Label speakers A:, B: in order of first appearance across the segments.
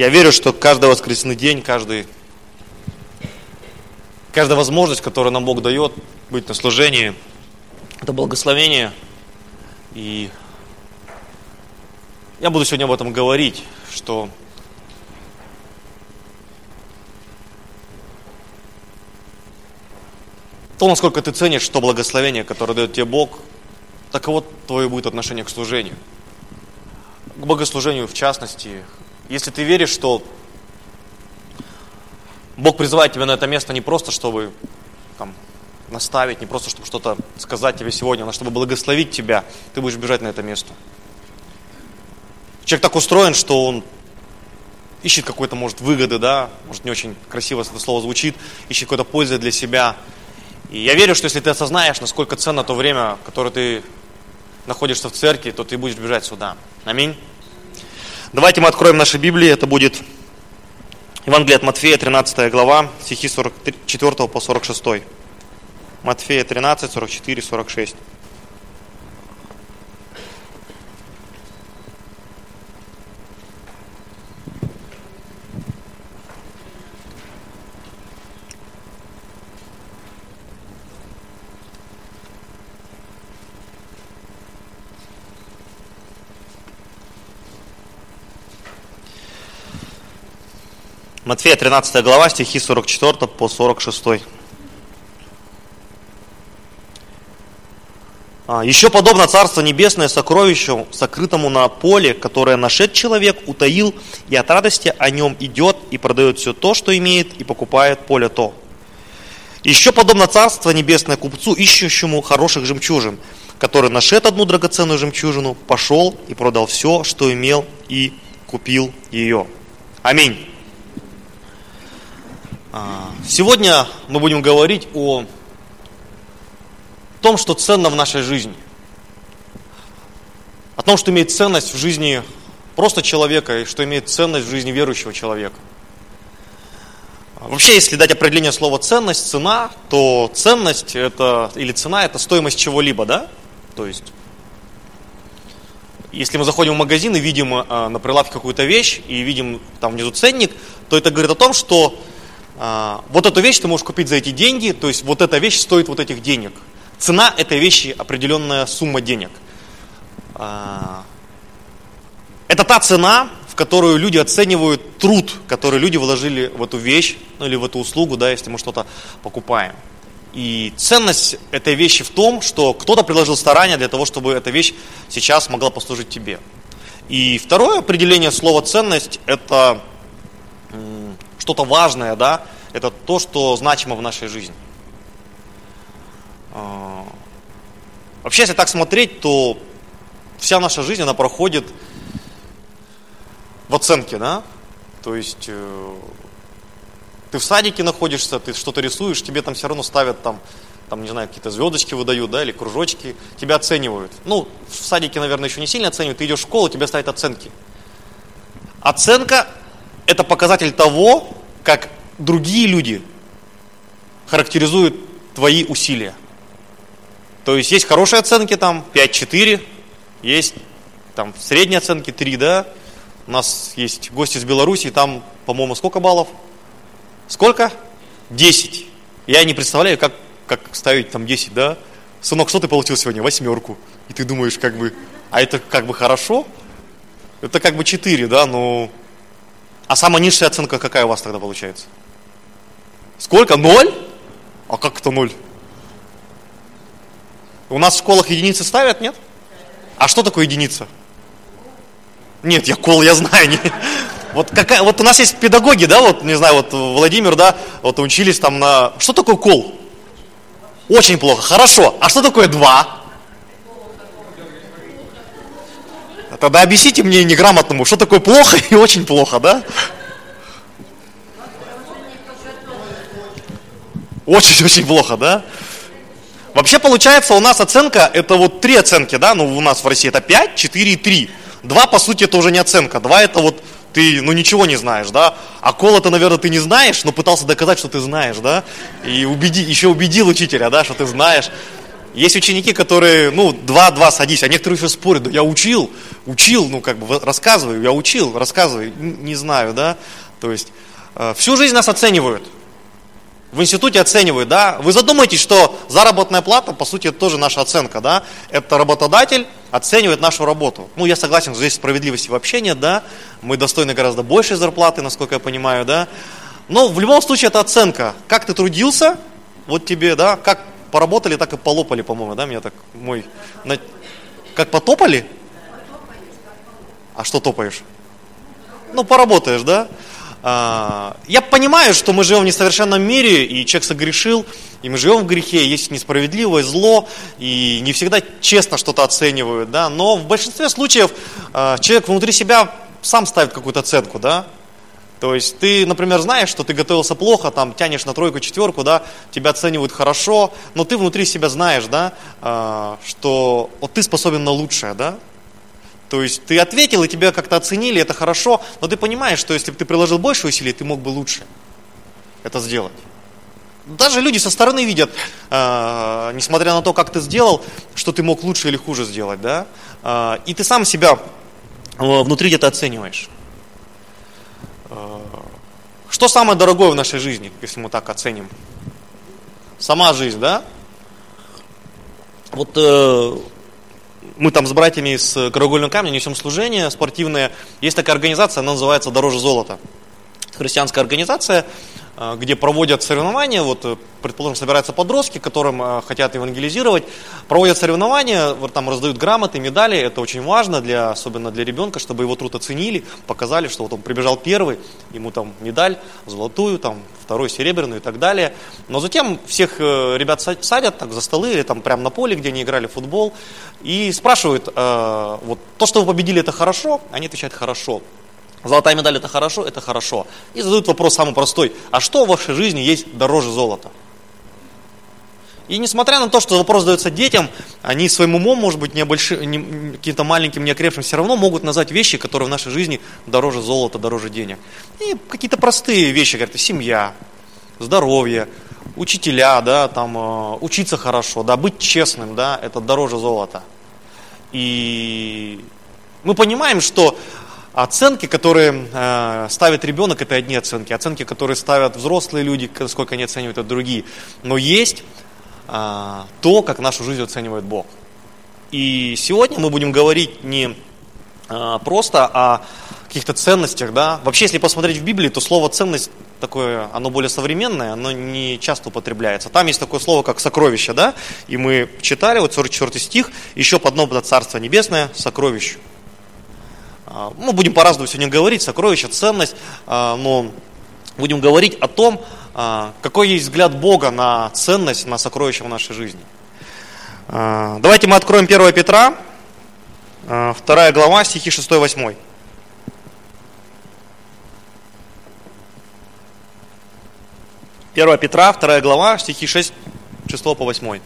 A: Я верю, что каждый воскресный день, каждая возможность, которую нам Бог дает быть на служении, это благословение. И я буду сегодня об этом говорить, что то, насколько ты ценишь то благословение, которое дает тебе Бог, таково твое будет отношение к служению. К богослужению в частности. Если ты веришь, что Бог призывает тебя на это место не просто, чтобы наставить, не просто, чтобы что-то сказать тебе сегодня, но чтобы благословить тебя, ты будешь бежать на это место. Человек так устроен, что он ищет какой-то, может, выгоды, да, может, не очень красиво это слово звучит, ищет какой-то пользы для себя. И я верю, что если ты осознаешь, насколько ценно то время, которое ты находишься в церкви, то ты будешь бежать сюда. Аминь. Давайте мы откроем наши Библии. Это будет Евангелие от Матфея, 13 глава, стихи 44 по 46. Матфея 13, 44, 46. Матфея 13 глава, стихи 44 по 46. «Еще подобно Царство Небесное сокровищу, сокрытому на поле, которое нашед человек, утаил, и от радости о нем идет и продает все то, что имеет, и покупает поле то. Еще подобно Царство Небесное купцу, ищущему хороших жемчужин, который нашед одну драгоценную жемчужину, пошел и продал все, что имел, и купил ее». Аминь. Сегодня мы будем говорить о том, что ценно в нашей жизни. О том, что имеет ценность в жизни просто человека и что имеет ценность в жизни верующего человека. Вообще, если дать определение слова ценность, цена, то ценность это, или цена это стоимость чего-либо, да? То есть, если мы заходим в магазин и видим на прилавке какую-то вещь и видим там внизу ценник, то это говорит о том, что вот эту вещь ты можешь купить за эти деньги, то есть вот эта вещь стоит вот этих денег. Цена этой вещи определенная сумма денег. Это та цена, в которую люди оценивают труд, который люди вложили в эту вещь, ну или в эту услугу, да, если мы что-то покупаем. И ценность этой вещи в том, что кто-то приложил старания для того, чтобы эта вещь сейчас могла послужить тебе. И второе определение слова ценность это что-то важное, да, это то, что значимо в нашей жизни. Вообще, если так смотреть, то вся наша жизнь, она проходит в оценке, да, то есть ты в садике находишься, ты что-то рисуешь, тебе там все равно ставят там не знаю, какие-то звездочки выдают, да, или кружочки, тебя оценивают. Ну, в садике, наверное, еще не сильно оценивают, ты идешь в школу, тебе ставят оценки. Оценка – это показатель того, как другие люди характеризуют твои усилия. То есть есть хорошие оценки, там 5-4, есть там средние оценки 3, да. У нас есть гости из Беларуси, там, по-моему, сколько баллов? Сколько? 10. Я не представляю, как ставить там 10, да. Сынок, что ты получил сегодня? 8. И ты думаешь, а это хорошо? Это 4, да, но... А самая низшая оценка какая у вас тогда получается? Сколько? 0? А как это 0? У нас в школах единицы ставят, нет? А что такое единица? Нет, я знаю. Вот у нас есть педагоги, да, вот, не знаю, вот Владимир, да, вот учились там на... Что такое кол? Очень плохо. Хорошо. А что такое 2? Тогда объясните мне неграмотному, что такое плохо и очень плохо, да? Очень-очень плохо, да? Вообще получается у нас оценка, это вот 3 оценки, да? Ну у нас в России это 5, 4 и 3. 2 по сути это уже не оценка. 2 это вот ты, ничего не знаешь, да? А кол это, наверное, ты не знаешь, но пытался доказать, что ты знаешь, да? И еще убедил учителя, да, что ты знаешь. Есть ученики, которые, 2 садись, а некоторые еще спорят, да я учил, рассказываю, я учил, рассказываю, не знаю, да. То есть, всю жизнь нас оценивают. В институте оценивают, да. Вы задумайтесь, что заработная плата, по сути, это тоже наша оценка, да. Это работодатель оценивает нашу работу. Я согласен, что здесь справедливости вообще нет, да. Мы достойны гораздо большей зарплаты, насколько я понимаю, да. Но в любом случае это оценка. Как ты трудился, вот тебе, да, как поработали, так и полопали, по-моему, да, меня так Как потопали? А что топаешь? Поработаешь, да? Я понимаю, что мы живем в несовершенном мире, и человек согрешил, и мы живем в грехе, есть несправедливое зло, и не всегда честно что-то оценивают, да, но в большинстве случаев человек внутри себя сам ставит какую-то оценку, да. То есть ты, например, знаешь, что ты готовился плохо, там тянешь на 3, 4, да, тебя оценивают хорошо, но ты внутри себя знаешь, да, что вот ты способен на лучшее, да. То есть ты ответил, и тебя как-то оценили, это хорошо, но ты понимаешь, что если бы ты приложил больше усилий, ты мог бы лучше это сделать. Даже люди со стороны видят, несмотря на то, как ты сделал, что ты мог лучше или хуже сделать, да. И ты сам себя внутри где-то оцениваешь. Что самое дорогое в нашей жизни, если мы так оценим? Сама жизнь, да? Вот мы там с братьями из Краеугольного камня несем служение спортивное. Есть такая организация, она называется «Дороже золота». Христианская организация, где проводят соревнования, вот, предположим, собираются подростки, которым хотят евангелизировать, проводят соревнования, вот, там раздают грамоты, медали, это очень важно, особенно для ребенка, чтобы его труд оценили, показали, что вот он прибежал первый, ему там медаль золотую, там, второй серебряную и так далее. Но затем всех ребят садят так за столы или там прямо на поле, где они играли в футбол, и спрашивают, вот, то, что вы победили, это хорошо? Они отвечают, хорошо. Золотая медаль это хорошо. И задают вопрос самый простой, а что в вашей жизни есть дороже золота? И несмотря на то, что вопрос задается детям, они своим умом, может быть, каким-то маленьким, неокрепшим, все равно могут назвать вещи, которые в нашей жизни дороже золота, дороже денег. И какие-то простые вещи, говорят, семья, здоровье, учителя, да, там, учиться хорошо, да, быть честным, да, это дороже золота. И мы понимаем, что оценки, которые ставит ребенок, это одни оценки. Оценки, которые ставят взрослые люди, сколько они оценивают, это другие. Но есть то, как нашу жизнь оценивает Бог. И сегодня мы будем говорить не просто о каких-то ценностях, да. Вообще, если посмотреть в Библии, то слово ценность такое, оно более современное, оно не часто употребляется. Там есть такое слово, как сокровище, да. И мы читали, вот 44 стих, еще под одно Царство Небесное, сокровище. Мы будем по-разному сегодня говорить, сокровище, ценность, но будем говорить о том, какой есть взгляд Бога на ценность, на сокровище в нашей жизни. Давайте мы откроем 1 Петра, 2 глава, стихи 6-8. 1 Петра, 2 глава, стихи 6 по 8.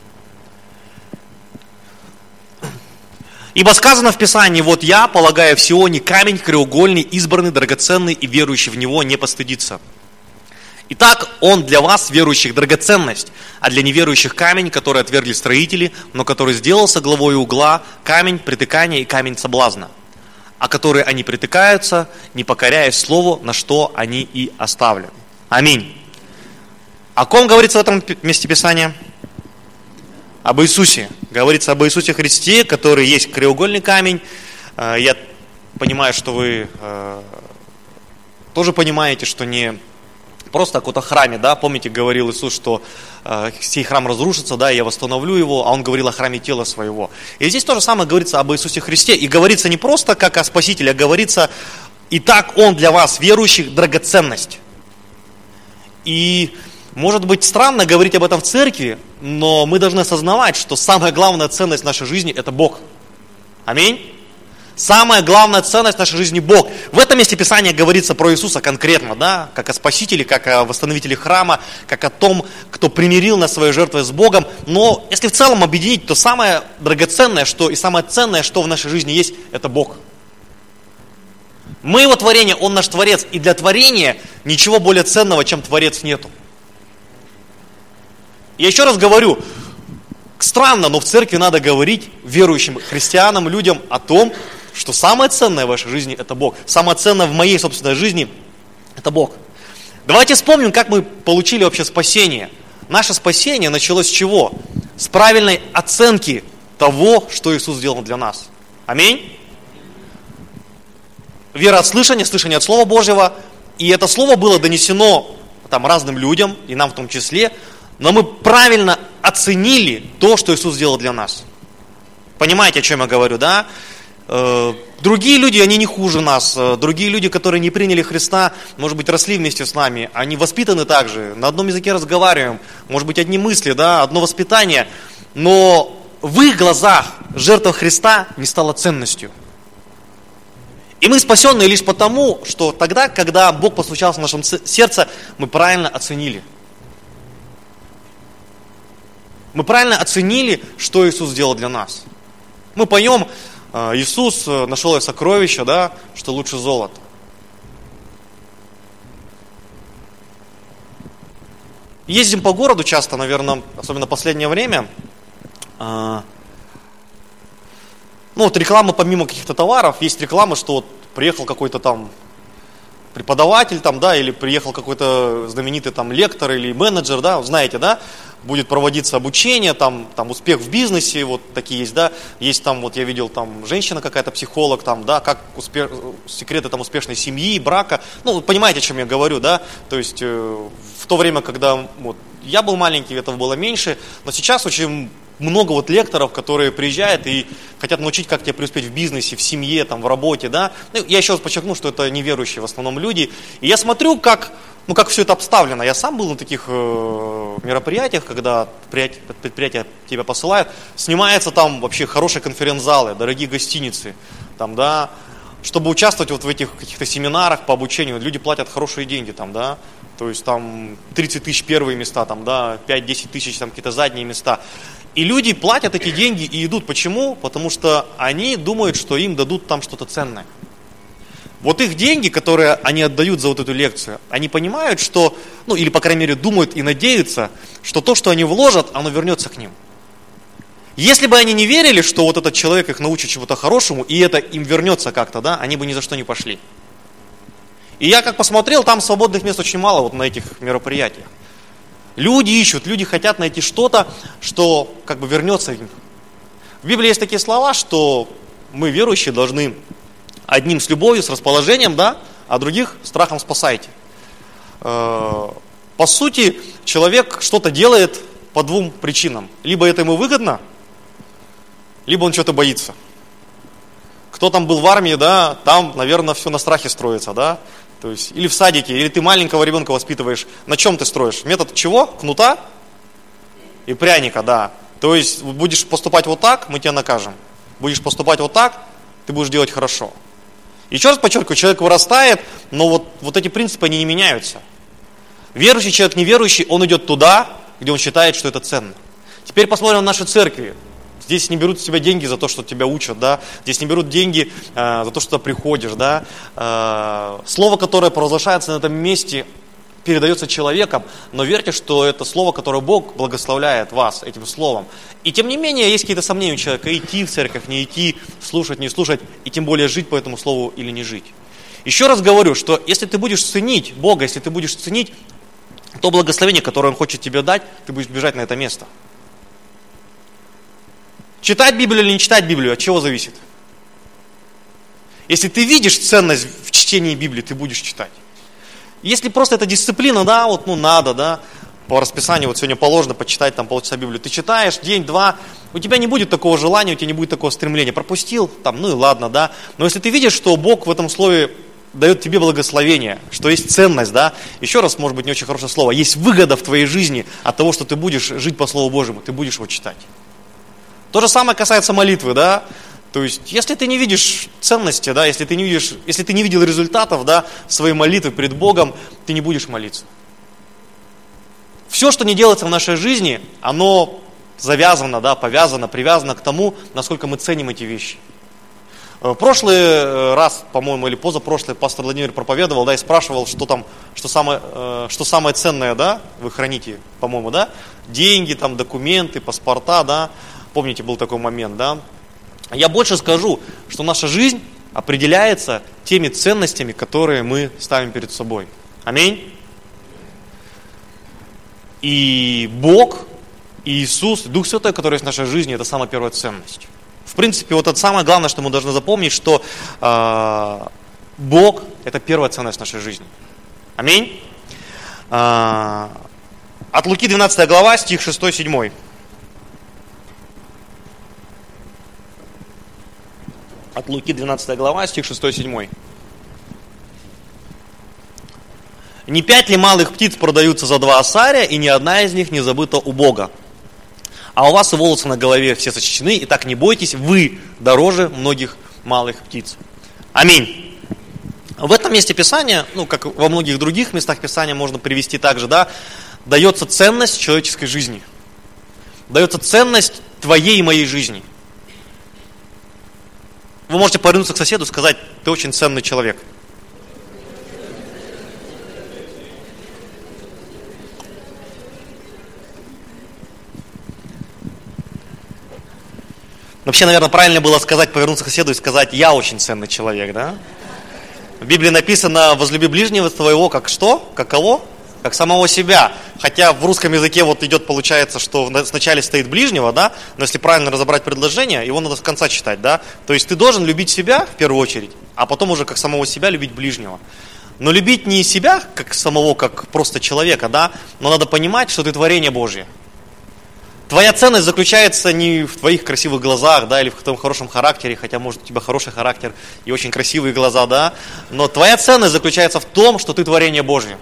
A: Ибо сказано в Писании, вот я, полагаю в Сионе камень краеугольный, избранный, драгоценный, и верующий в него не постыдится. Итак, он для вас, верующих, драгоценность, а для неверующих камень, который отвергли строители, но который сделался главой угла, камень притыкания и камень соблазна, а который они притыкаются, не покоряясь слову, на что они и оставлены. Аминь. О ком говорится в этом месте Писания? Об Иисусе. Говорится об Иисусе Христе, который есть краеугольный камень. Я понимаю, что вы тоже понимаете, что не просто о каком-то храме, да, помните, говорил Иисус, что сей храм разрушится, да, и я восстановлю его, а Он говорил о храме тела своего. И здесь то же самое говорится об Иисусе Христе, и говорится не просто как о Спасителе, а говорится, итак, Он для вас, верующих, драгоценность. И может быть странно говорить об этом в церкви, но мы должны осознавать, что самая главная ценность нашей жизни – это Бог. Аминь. Самая главная ценность нашей жизни – Бог. В этом месте Писания говорится про Иисуса конкретно, да, как о Спасителе, как о восстановителе храма, как о том, кто примирил нас своей жертвой с Богом. Но если в целом объединить, то самое драгоценное, что и самое ценное, что в нашей жизни есть, это Бог. Мы Его творение, Он наш Творец, и для творения ничего более ценного, чем Творец, нету. Я еще раз говорю, Странно, но в церкви надо говорить верующим христианам, людям о том, что самое ценное в вашей жизни – это Бог. Самое ценное в моей собственной жизни – это Бог. Давайте вспомним, как мы получили вообще спасение. Наше спасение началось с чего? С правильной оценки того, что Иисус сделал для нас. Аминь. Вера от слышания, слышание от Слова Божьего. И это Слово было донесено там разным людям, и нам в том числе. Но мы правильно оценили то, что Иисус сделал для нас. Понимаете, о чем я говорю, да? Другие люди, они не хуже нас. Другие люди, которые не приняли Христа, может быть, росли вместе с нами. Они воспитаны также, на одном языке разговариваем. Может быть, одни мысли, да, одно воспитание. Но в их глазах жертва Христа не стала ценностью. И мы спасенные лишь потому, что тогда, когда Бог постучался в нашем сердце, мы правильно оценили. Мы правильно оценили, что Иисус сделал для нас. Мы поем, Иисус нашел я сокровища, да, что лучше золота. Ездим по городу часто, наверное, особенно в последнее время. Рекламы помимо каких-то товаров, есть рекламы, что вот приехал какой-то там преподаватель там, да, или приехал какой-то знаменитый там лектор или менеджер, да, знаете, да, будет проводиться обучение, там успех в бизнесе, вот такие есть, да, есть там, вот я видел там женщина какая-то, психолог там, да, как секреты там успешной семьи, брака, вы понимаете, о чем я говорю, да, то есть в то время, когда вот я был маленький, этого было меньше, но сейчас очень много вот лекторов, которые приезжают и хотят научить, как тебе преуспеть в бизнесе, в семье, там, в работе, да. Я еще раз подчеркну, что это неверующие в основном люди. И я смотрю, как все это обставлено. Я сам был на таких мероприятиях, когда предприятия тебя посылают. Снимаются там вообще хорошие конференц-залы, дорогие гостиницы, там, да. Чтобы участвовать вот в этих каких-то семинарах по обучению, люди платят хорошие деньги там, да. То есть там 30 тысяч первые места, там, да, 5-10 тысяч там какие-то задние места. И люди платят эти деньги и идут. Почему? Потому что они думают, что им дадут там что-то ценное. Вот их деньги, которые они отдают за вот эту лекцию, они понимают, что, или по крайней мере думают и надеются, что то, что они вложат, оно вернется к ним. Если бы они не верили, что вот этот человек их научит чему-то хорошему, и это им вернется как-то, да, они бы ни за что не пошли. И я как посмотрел, там свободных мест очень мало вот на этих мероприятиях. Люди ищут, люди хотят найти что-то, что как бы вернется им. В Библии есть такие слова, что мы, верующие, должны одним с любовью, с расположением, да, а других страхом спасайте. По сути, человек что-то делает по двум причинам. Либо это ему выгодно, либо он что-то боится. Кто там был в армии, да, там, наверное, все на страхе строится, да. То есть, или в садике, или ты маленького ребенка воспитываешь. На чем ты строишь? Метод чего? Кнута и пряника, да. То есть, будешь поступать вот так, мы тебя накажем. Будешь поступать вот так, ты будешь делать хорошо. Еще раз подчеркиваю, человек вырастает, но вот эти принципы, они не меняются. Верующий человек, неверующий, он идет туда, где он считает, что это ценно. Теперь посмотрим на наши церкви. Здесь не берут с тебя деньги за то, что тебя учат, да. Здесь не берут деньги за то, что ты приходишь, да. Слово, которое провозглашается на этом месте, передается человеком, но верьте, что это слово, которое Бог благословляет вас этим словом. И тем не менее, есть какие-то сомнения у человека, идти в церковь, не идти, слушать, не слушать, и тем более жить по этому слову или не жить. Еще раз говорю, что если ты будешь ценить Бога, если ты будешь ценить то благословение, которое Он хочет тебе дать, ты будешь бежать на это место. Читать Библию или не читать Библию, от чего зависит? Если ты видишь ценность в чтении Библии, ты будешь читать. Если просто это дисциплина, да, надо, да, по расписанию, вот сегодня положено почитать там полчаса Библию, ты читаешь день-два, у тебя не будет такого желания, у тебя не будет такого стремления. Пропустил, там, и ладно, да. Но если ты видишь, что Бог в этом слове дает тебе благословение, что есть ценность, да, еще раз, может быть, не очень хорошее слово, есть выгода в твоей жизни от того, что ты будешь жить по Слову Божьему, ты будешь его читать. То же самое касается молитвы, да. То есть, если ты не видишь ценности, да, если ты не видел результатов, да, своей молитвы перед Богом, ты не будешь молиться. Все, что не делается в нашей жизни, оно завязано, да, повязано, привязано к тому, насколько мы ценим эти вещи. Прошлый раз, по-моему, или позапрошлый, пастор Владимир проповедовал, да, и спрашивал, что самое ценное, да, вы храните, по-моему, да, деньги, там, документы, паспорта, да, помните, был такой момент, да. Я больше скажу, что наша жизнь определяется теми ценностями, которые мы ставим перед собой. Аминь. И Бог, и Иисус, и Дух Святой, который есть в нашей жизни, это самая первая ценность. В принципе, вот это самое главное, что мы должны запомнить, что Бог – это первая ценность нашей жизни. Аминь. От Луки 12 глава, стих 6-7. От Луки 12 глава, стих 6-7. «Не 5 ли малых птиц продаются за 2 осария, и ни одна из них не забыта у Бога? А у вас и волосы на голове все сочтены, и так не бойтесь, вы дороже многих малых птиц». Аминь. В этом месте Писания, как во многих других местах Писания можно привести также, да, дается ценность человеческой жизни. Дается ценность твоей и моей жизни. Вы можете повернуться к соседу и сказать: ты очень ценный человек. Вообще, наверное, правильно было повернуться к соседу и сказать: я очень ценный человек, да? В Библии написано: возлюби ближнего твоего как что? Как кого? Как самого себя. Хотя в русском языке вот идет, получается, что сначала стоит ближнего, да? Но если правильно разобрать предложение, его надо с конца читать, да? То есть ты должен любить себя в первую очередь, а потом уже как самого себя любить ближнего. Но любить не себя как самого, как просто человека, да? Но надо понимать, что ты творение Божье. Твоя ценность заключается не в твоих красивых глазах, да, или в твоем хорошем характере, хотя, может, у тебя хороший характер и очень красивые глаза, да, но твоя ценность заключается в том, что ты творение Божье.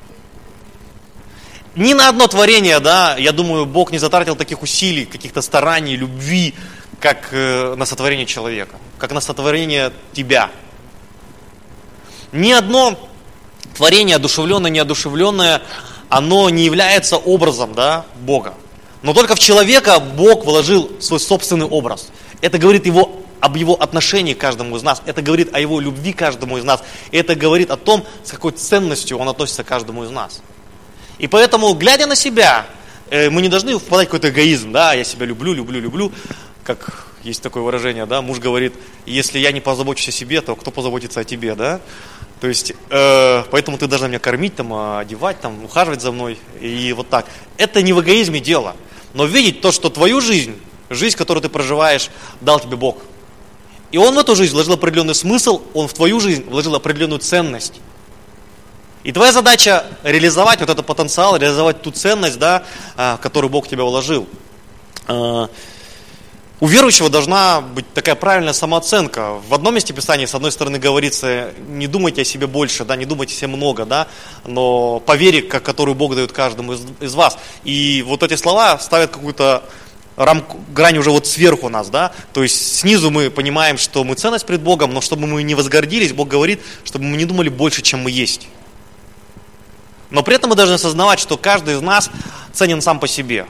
A: Ни на одно творение, да, я думаю, Бог не затратил таких усилий, каких-то стараний, любви, как на сотворение человека, как на сотворение тебя. Ни одно творение, одушевленное, неодушевленное, оно не является образом, да, Бога. Но только в человека Бог вложил свой собственный образ. Это говорит об его отношении к каждому из нас. Это говорит о его любви к каждому из нас. Это говорит о том, с какой ценностью он относится к каждому из нас. И поэтому, глядя на себя, мы не должны впадать в какой-то эгоизм. Да, я себя люблю. Как есть такое выражение, да, муж говорит: если я не позабочусь о себе, то кто позаботится о тебе, да? То есть, поэтому ты должна меня кормить, там, одевать, там, ухаживать за мной. И вот так. Это не в эгоизме дело. Но видеть то, что твою жизнь, которую ты проживаешь, дал тебе Бог. И Он в эту жизнь вложил определенный смысл, Он в твою жизнь вложил определенную ценность. И твоя задача реализовать вот этот потенциал, реализовать ту ценность, да, которую Бог в тебя вложил. У верующего должна быть такая правильная самооценка. В одном месте Писания, с одной стороны, говорится: не думайте о себе больше, да, не думайте о себе много, да, но по вере, которую Бог дает каждому из вас. И вот эти слова ставят какую-то грань уже вот сверху нас, да, то есть снизу мы понимаем, что мы ценность пред Богом, но чтобы мы не возгордились, Бог говорит, чтобы мы не думали больше, чем мы есть. Но при этом мы должны осознавать, что каждый из нас ценен сам по себе.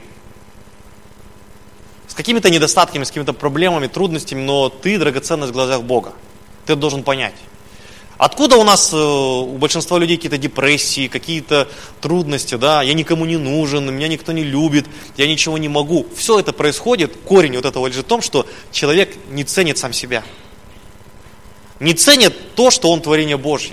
A: С какими-то недостатками, с какими-то проблемами, трудностями, но ты драгоценность в глазах Бога. Ты это должен понять. Откуда у нас, у большинства людей какие-то депрессии, какие-то трудности, да, я никому не нужен, меня никто не любит, я ничего не могу. Все это происходит, корень вот этого лежит в том, что человек не ценит сам себя. Не ценит то, что он творение Божье.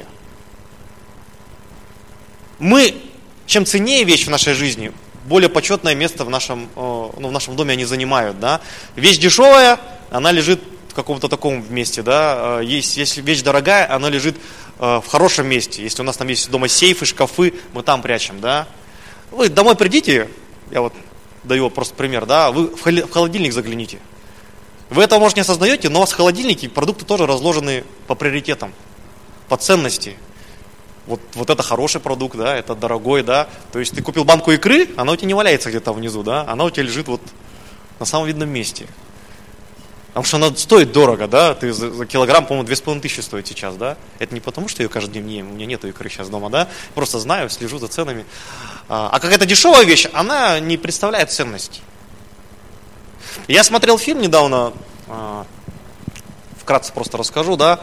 A: Чем ценнее вещь в нашей жизни, более почетное место в нашем доме они занимают, да. Вещь дешевая, она лежит в каком-то таком месте, да. Если вещь дорогая, она лежит в хорошем месте. Если у нас там есть дома сейфы, шкафы, мы там прячем, да. Вы домой придите, я вот даю просто пример, да, вы в холодильник загляните. Вы этого, может, не осознаете, но у вас в холодильнике продукты тоже разложены по приоритетам, по ценности. Вот это хороший продукт, да, это дорогой, да. То есть ты купил банку икры, она у тебя не валяется где-то внизу, да, она у тебя лежит вот на самом видном месте. Потому что она стоит дорого, да, ты за килограмм, по-моему, 2500 стоит сейчас, да. Это не потому, что я ее каждый день не ем, у меня нету икры сейчас дома, да. Просто знаю, слежу за ценами. А какая-то дешевая вещь, она не представляет ценности. Я смотрел фильм недавно, вкратце просто расскажу, да.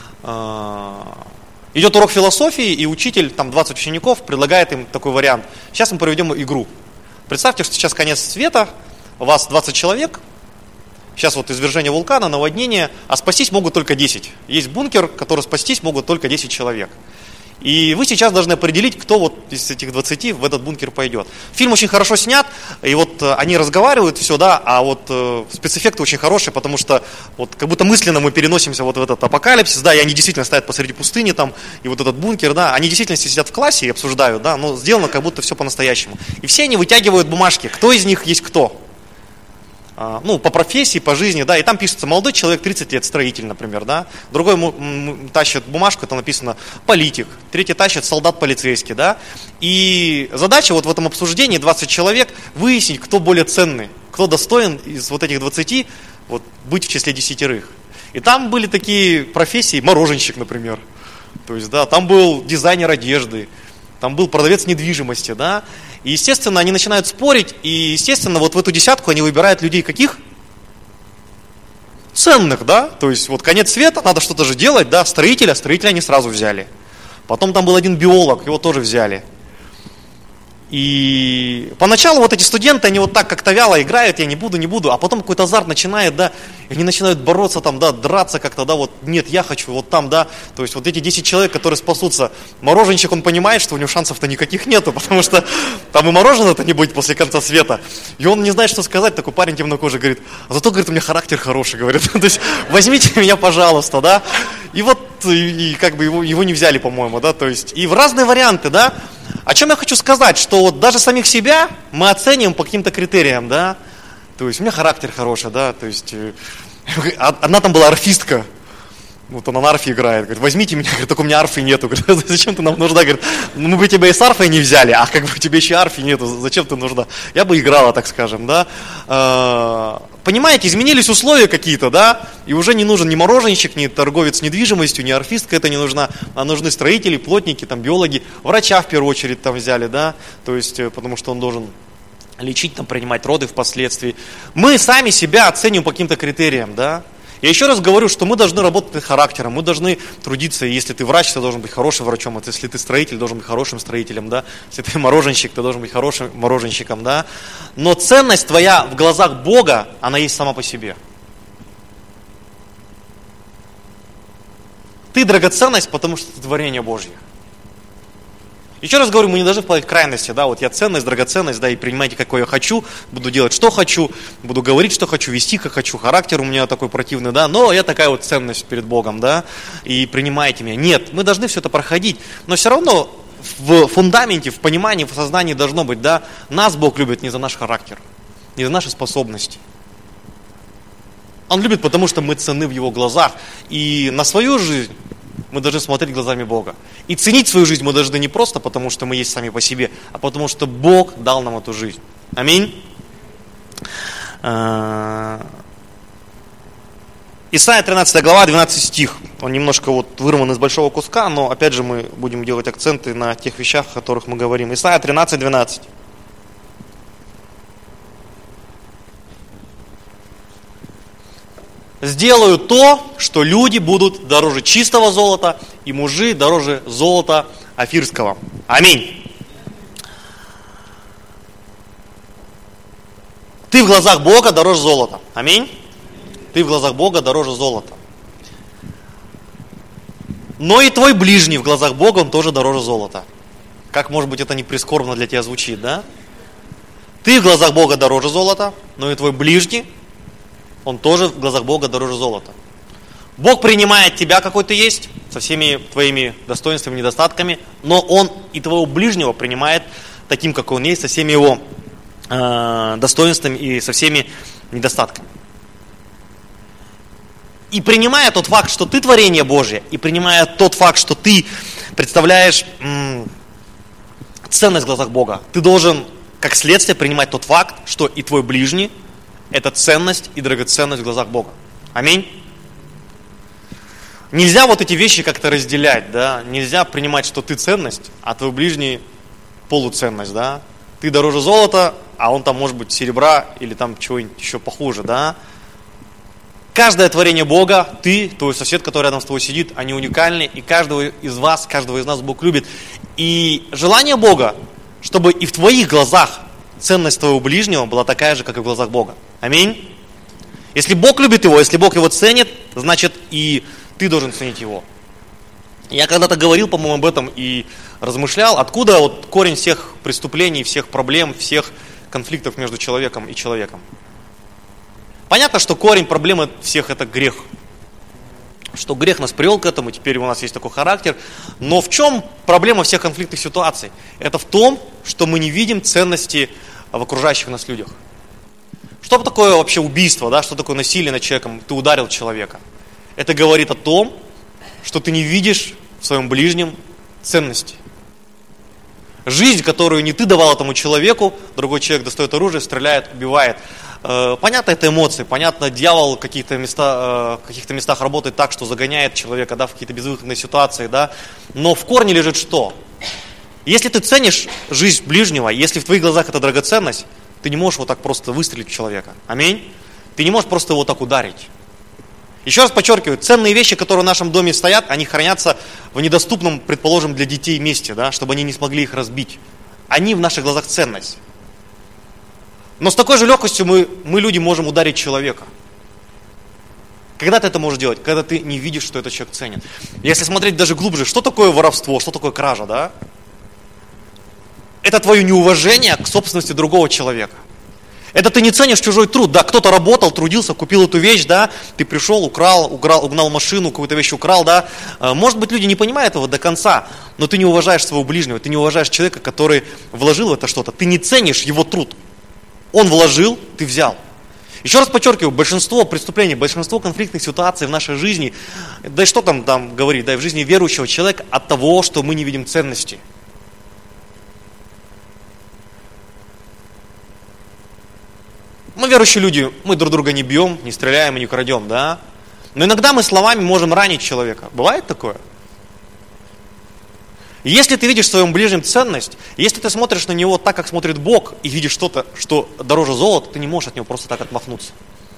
A: Идет урок философии, и учитель, там 20 учеников, предлагает им такой вариант. Сейчас мы проведем игру. Представьте, что сейчас конец света, у вас 20 человек, сейчас вот извержение вулкана, наводнение, а спастись могут только 10. Есть бункер, который спастись могут только 10 человек. И вы сейчас должны определить, кто вот из этих 20 в этот бункер пойдет. Фильм очень хорошо снят, и вот они разговаривают, все, да, а вот спецэффекты очень хорошие, потому что вот как будто мысленно мы переносимся вот в этот апокалипсис, да, и они действительно стоят посреди пустыни там, и вот этот бункер, да, они действительно сидят в классе и обсуждают, да, но сделано как будто все по-настоящему. И все они вытягивают бумажки, кто из них есть кто. Ну, по профессии, по жизни, да, и там пишется молодой человек, 30 лет, строитель, например, да, другой тащит бумажку, это написано политик, третий тащит солдат полицейский, да, и задача вот в этом обсуждении 20 человек выяснить, кто более ценный, кто достоин из вот этих 20 вот, быть в числе 10. И там были такие профессии, мороженщик, например, то есть, да, там был дизайнер одежды, там был продавец недвижимости, да, и, естественно, они начинают спорить, и, естественно, вот в эту десятку они выбирают людей каких? Ценных, да, то есть, вот конец света, надо что-то же делать, да, строителя они сразу взяли. Потом там был один биолог, его тоже взяли. И поначалу вот эти студенты, они вот так как-то вяло играют, я не буду, а потом какой-то азарт начинает, да, и они начинают бороться там, да, драться как-то, да, вот, нет, я хочу, вот там, да, то есть вот эти 10 человек, которые спасутся, мороженщик, он понимает, что у него шансов-то никаких нету, потому что там и мороженого-то не будет после конца света, и он не знает, что сказать, такой парень темнокожий говорит, а зато, говорит, у меня характер хороший, говорит, то есть возьмите меня, пожалуйста, да, и вот, и как бы его не взяли, по-моему, да, то есть, и в разные варианты, да. О чем я хочу сказать, что вот даже самих себя мы оценим по каким-то критериям, да, то есть у меня характер хороший, да, то есть одна там была арфистка, вот она на арфе играет, говорит, возьмите меня, говорит, только у меня арфы нету, говорит, зачем ты нам нужна, говорит, мы бы тебя и с арфой не взяли, а как бы тебе еще арфы нету, зачем ты нужна, я бы играла, так скажем, да, понимаете, изменились условия какие-то, да, и уже не нужен ни мороженщик, ни торговец недвижимостью, ни арфистка, это не нужна, а нужны строители, плотники, там, биологи, врача в первую очередь там взяли, да, то есть, потому что он должен лечить, там, принимать роды впоследствии. Мы сами себя оцениваем по каким-то критериям, да. Я еще раз говорю, что мы должны работать над характером, мы должны трудиться, и если ты врач, ты должен быть хорошим врачом, а если ты строитель, должен быть хорошим строителем, да, если ты мороженщик, ты должен быть хорошим мороженщиком, да, но ценность твоя в глазах Бога, она есть сама по себе. Ты драгоценность, потому что ты творение Божье. Еще раз говорю, мы не должны впадать в крайности, да, вот я ценность, драгоценность, да, и принимайте, какой я хочу, буду делать, что хочу, буду говорить, что хочу, вести, как хочу, характер у меня такой противный, да, но я такая вот ценность перед Богом, да, и принимайте меня. Нет, мы должны все это проходить, но все равно в фундаменте, в понимании, в сознании должно быть, да, нас Бог любит не за наш характер, не за наши способности. Он любит, потому что мы ценны в Его глазах, и на свою жизнь мы должны смотреть глазами Бога. И ценить свою жизнь мы должны не просто потому, что мы есть сами по себе, а потому что Бог дал нам эту жизнь. Аминь. Исайя 13 глава, 12 стих. Он немножко вот вырван из большого куска, но опять же мы будем делать акценты на тех вещах, о которых мы говорим. Исайя 13, 12. Сделаю то, что люди будут дороже чистого золота, и мужи дороже золота офирского. Аминь. Ты в глазах Бога дороже золота. Аминь. Ты в глазах Бога дороже золота. Но и твой ближний в глазах Бога, он тоже дороже золота. Как, может быть, это не прискорбно для тебя звучит, да? Ты в глазах Бога дороже золота, но и твой ближний, он тоже в глазах Бога дороже золота. Бог принимает тебя, какой ты есть, со всеми твоими достоинствами, недостатками, но Он и твоего ближнего принимает таким, какой он есть, со всеми его достоинствами и со всеми недостатками. И принимая тот факт, что ты творение Божье, и принимая тот факт, что ты представляешь ценность в глазах Бога, ты должен, как следствие, принимать тот факт, что и твой ближний – это ценность и драгоценность в глазах Бога. Аминь. Нельзя вот эти вещи как-то разделять, да? Нельзя принимать, что ты ценность, а твой ближний полуценность, да? Ты дороже золота, а он там может быть серебра или там чего-нибудь еще похуже, да? Каждое творение Бога, ты, твой сосед, который рядом с тобой сидит, они уникальны, и каждого из вас, каждого из нас Бог любит. И желание Бога, чтобы и в твоих глазах ценность твоего ближнего была такая же, как и в глазах Бога. Аминь. Если Бог любит его, если Бог его ценит, значит и ты должен ценить его. Я когда-то говорил, по-моему, об этом и размышлял, откуда вот корень всех преступлений, всех проблем, всех конфликтов между человеком и человеком. Понятно, что корень проблемы всех это грех. Что грех нас привел к этому, теперь у нас есть такой характер. Но в чем проблема всех конфликтных ситуаций? Это в том, что мы не видим ценности в окружающих нас людях. Что такое вообще убийство, да? Что такое насилие над человеком? Ты ударил человека. Это говорит о том, что ты не видишь в своем ближнем ценности. Жизнь, которую не ты давал этому человеку, другой человек достает оружие, стреляет, убивает. Понятно, это эмоции, понятно, дьявол в каких-то местах работает так, что загоняет человека, да, в какие-то безвыходные ситуации, да. Но в корне лежит что? Если ты ценишь жизнь ближнего, если в твоих глазах это драгоценность, ты не можешь вот так просто выстрелить в человека. Аминь. Ты не можешь просто его так ударить. Еще раз подчеркиваю, ценные вещи, которые в нашем доме стоят, они хранятся в недоступном, предположим, для детей месте, да, чтобы они не смогли их разбить. Они в наших глазах ценность. Но с такой же легкостью мы люди, можем ударить человека. Когда ты это можешь делать? Когда ты не видишь, что этот человек ценит. Если смотреть даже глубже, что такое воровство, что такое кража, да? Это твое неуважение к собственности другого человека. Это ты не ценишь чужой труд, да, кто-то работал, трудился, купил эту вещь, да, ты пришел, угнал машину, какую-то вещь украл, да. Может быть, люди не понимают этого до конца, но ты не уважаешь своего ближнего, ты не уважаешь человека, который вложил в это что-то, ты не ценишь его труд. Он вложил, ты взял. Еще раз подчеркиваю, большинство преступлений, большинство конфликтных ситуаций в нашей жизни, да и что там говорить, да и в жизни верующего человека от того, что мы не видим ценности. Мы верующие люди, мы друг друга не бьем, не стреляем и не крадем, да? Но иногда мы словами можем ранить человека. Бывает такое? Если ты видишь в своем ближнем ценность, если ты смотришь на него так, как смотрит Бог, и видишь что-то, что дороже золота, ты не можешь от него просто так отмахнуться.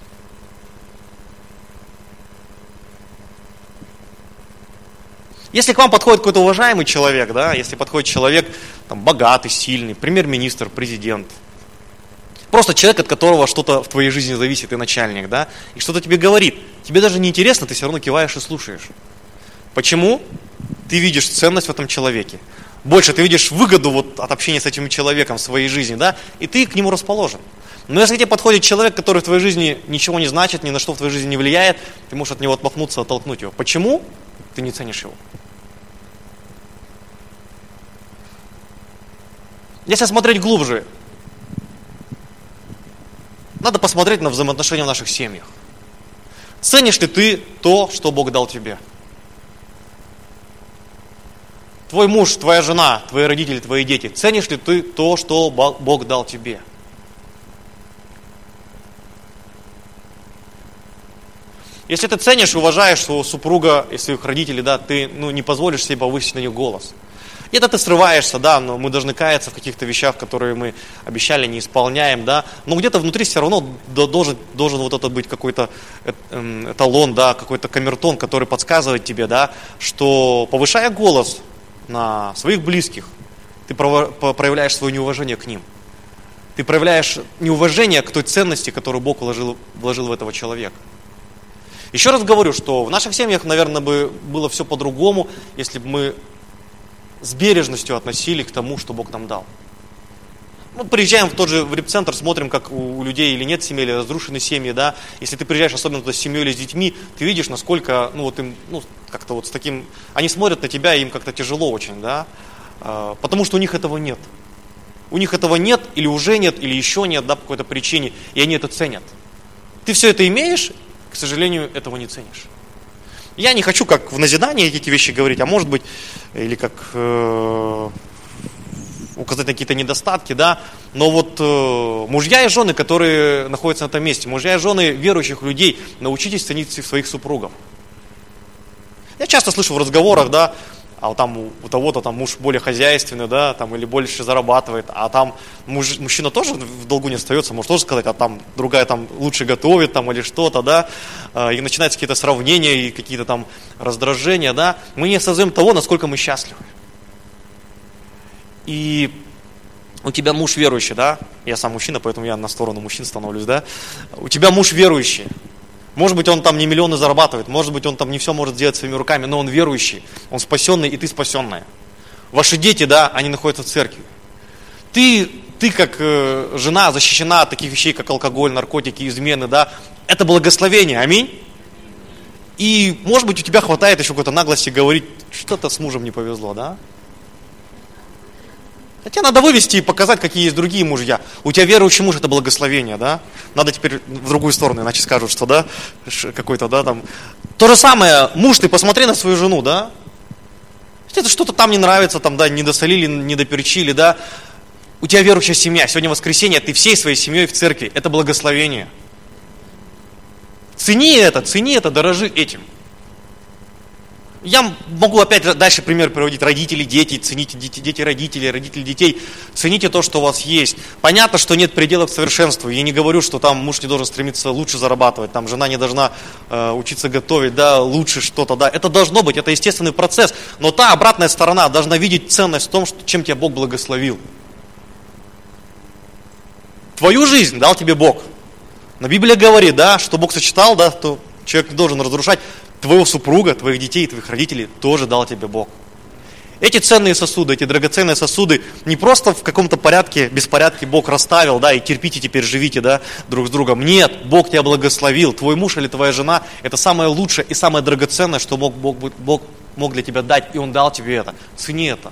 A: Если к вам подходит какой-то уважаемый человек, да, если подходит человек там, богатый, сильный, премьер-министр, президент, просто человек, от которого что-то в твоей жизни зависит, и начальник, да, и что-то тебе говорит. Тебе даже не интересно, ты все равно киваешь и слушаешь. Почему? Ты видишь ценность в этом человеке. Больше ты видишь выгоду вот от общения с этим человеком в своей жизни, да, и ты к нему расположен. Но если к тебе подходит человек, который в твоей жизни ничего не значит, ни на что в твоей жизни не влияет, ты можешь от него отмахнуться, оттолкнуть его. Почему? Ты не ценишь его. Если смотреть глубже, надо посмотреть на взаимоотношения в наших семьях. Ценишь ли ты то, что Бог дал тебе? Твой муж, твоя жена, твои родители, твои дети. Ценишь ли ты то, что Бог дал тебе? Если ты ценишь и уважаешь своего супруга и своих родителей, да, ты не позволишь себе повысить на них голос. Где-то ты срываешься, да, но мы должны каяться в каких-то вещах, которые мы обещали, не исполняем, да, но где-то внутри все равно должен вот это быть какой-то эталон, да, какой-то камертон, который подсказывает тебе, да, что повышая голос на своих близких, ты проявляешь свое неуважение к ним. Ты проявляешь неуважение к той ценности, которую Бог вложил в этого человека. Еще раз говорю, что в наших семьях, наверное, бы было все по-другому, если бы мы с бережностью относились к тому, что Бог нам дал. Мы приезжаем в тот же репцентр, смотрим, как у людей или нет семьи, или разрушены семьи, да. Если ты приезжаешь, особенно туда с семьей или с детьми, ты видишь, насколько, им, как-то вот с таким, они смотрят на тебя, и им как-то тяжело очень, да. Потому что у них этого нет. У них этого нет, или уже нет, или еще нет, да, по какой-то причине, и они это ценят. Ты все это имеешь, к сожалению, этого не ценишь. Я не хочу как в назидании эти вещи говорить, а может быть, или как указать на какие-то недостатки, да, но вот мужья и жены, которые находятся на этом месте, мужья и жены верующих людей, научитесь ценить своих супругов. Я часто слышу в разговорах, да, а там у того-то там муж более хозяйственный, да, там, или больше зарабатывает, а там мужчина тоже в долгу не остается, может тоже сказать, а там другая там лучше готовит, там, или что-то, да, и начинаются какие-то сравнения, и какие-то там раздражения, да, мы не осознаем того, насколько мы счастливы. И у тебя муж верующий, да, я сам мужчина, поэтому я на сторону мужчин становлюсь, да, у тебя муж верующий. Может быть, он там не миллионы зарабатывает, может быть, он там не все может сделать своими руками, но он верующий, он спасенный, и ты спасенная. Ваши дети, да, они находятся в церкви. Ты как жена защищена от таких вещей, как алкоголь, наркотики, измены, да, это благословение, аминь. И, может быть, у тебя хватает еще какой-то наглости говорить, что-то с мужем не повезло, да. Хотя надо вывести и показать, какие есть другие мужья. У тебя верующий муж – это благословение, да? Надо теперь в другую сторону, иначе скажут, что, да, какой-то, да, там. То же самое, муж, ты посмотри на свою жену, да? Это что-то там не нравится, там, да, не досолили, не доперчили, да? У тебя верующая семья, сегодня воскресенье, ты всей своей семьей в церкви, это благословение. Цени это, дорожи этим. Я могу опять дальше пример приводить. Родители, дети, цените дети родителей, родители детей. Цените то, что у вас есть. Понятно, что нет пределов к совершенству. Я не говорю, что там муж не должен стремиться лучше зарабатывать, там жена не должна учиться готовить, да, лучше что-то, да. Это должно быть, это естественный процесс. Но та обратная сторона должна видеть ценность в том, чем тебя Бог благословил. Твою жизнь дал тебе Бог. Но Библия говорит, да, что Бог сочетал, да, то человек не должен разрушать. Твоего супруга, твоих детей, твоих родителей тоже дал тебе Бог. Эти ценные сосуды, эти драгоценные сосуды не просто в каком-то порядке, беспорядке Бог расставил, да, и терпите теперь, живите, да, друг с другом. Нет, Бог тебя благословил. Твой муж или твоя жена – это самое лучшее и самое драгоценное, что Бог мог для тебя дать, и Он дал тебе это. Цени это.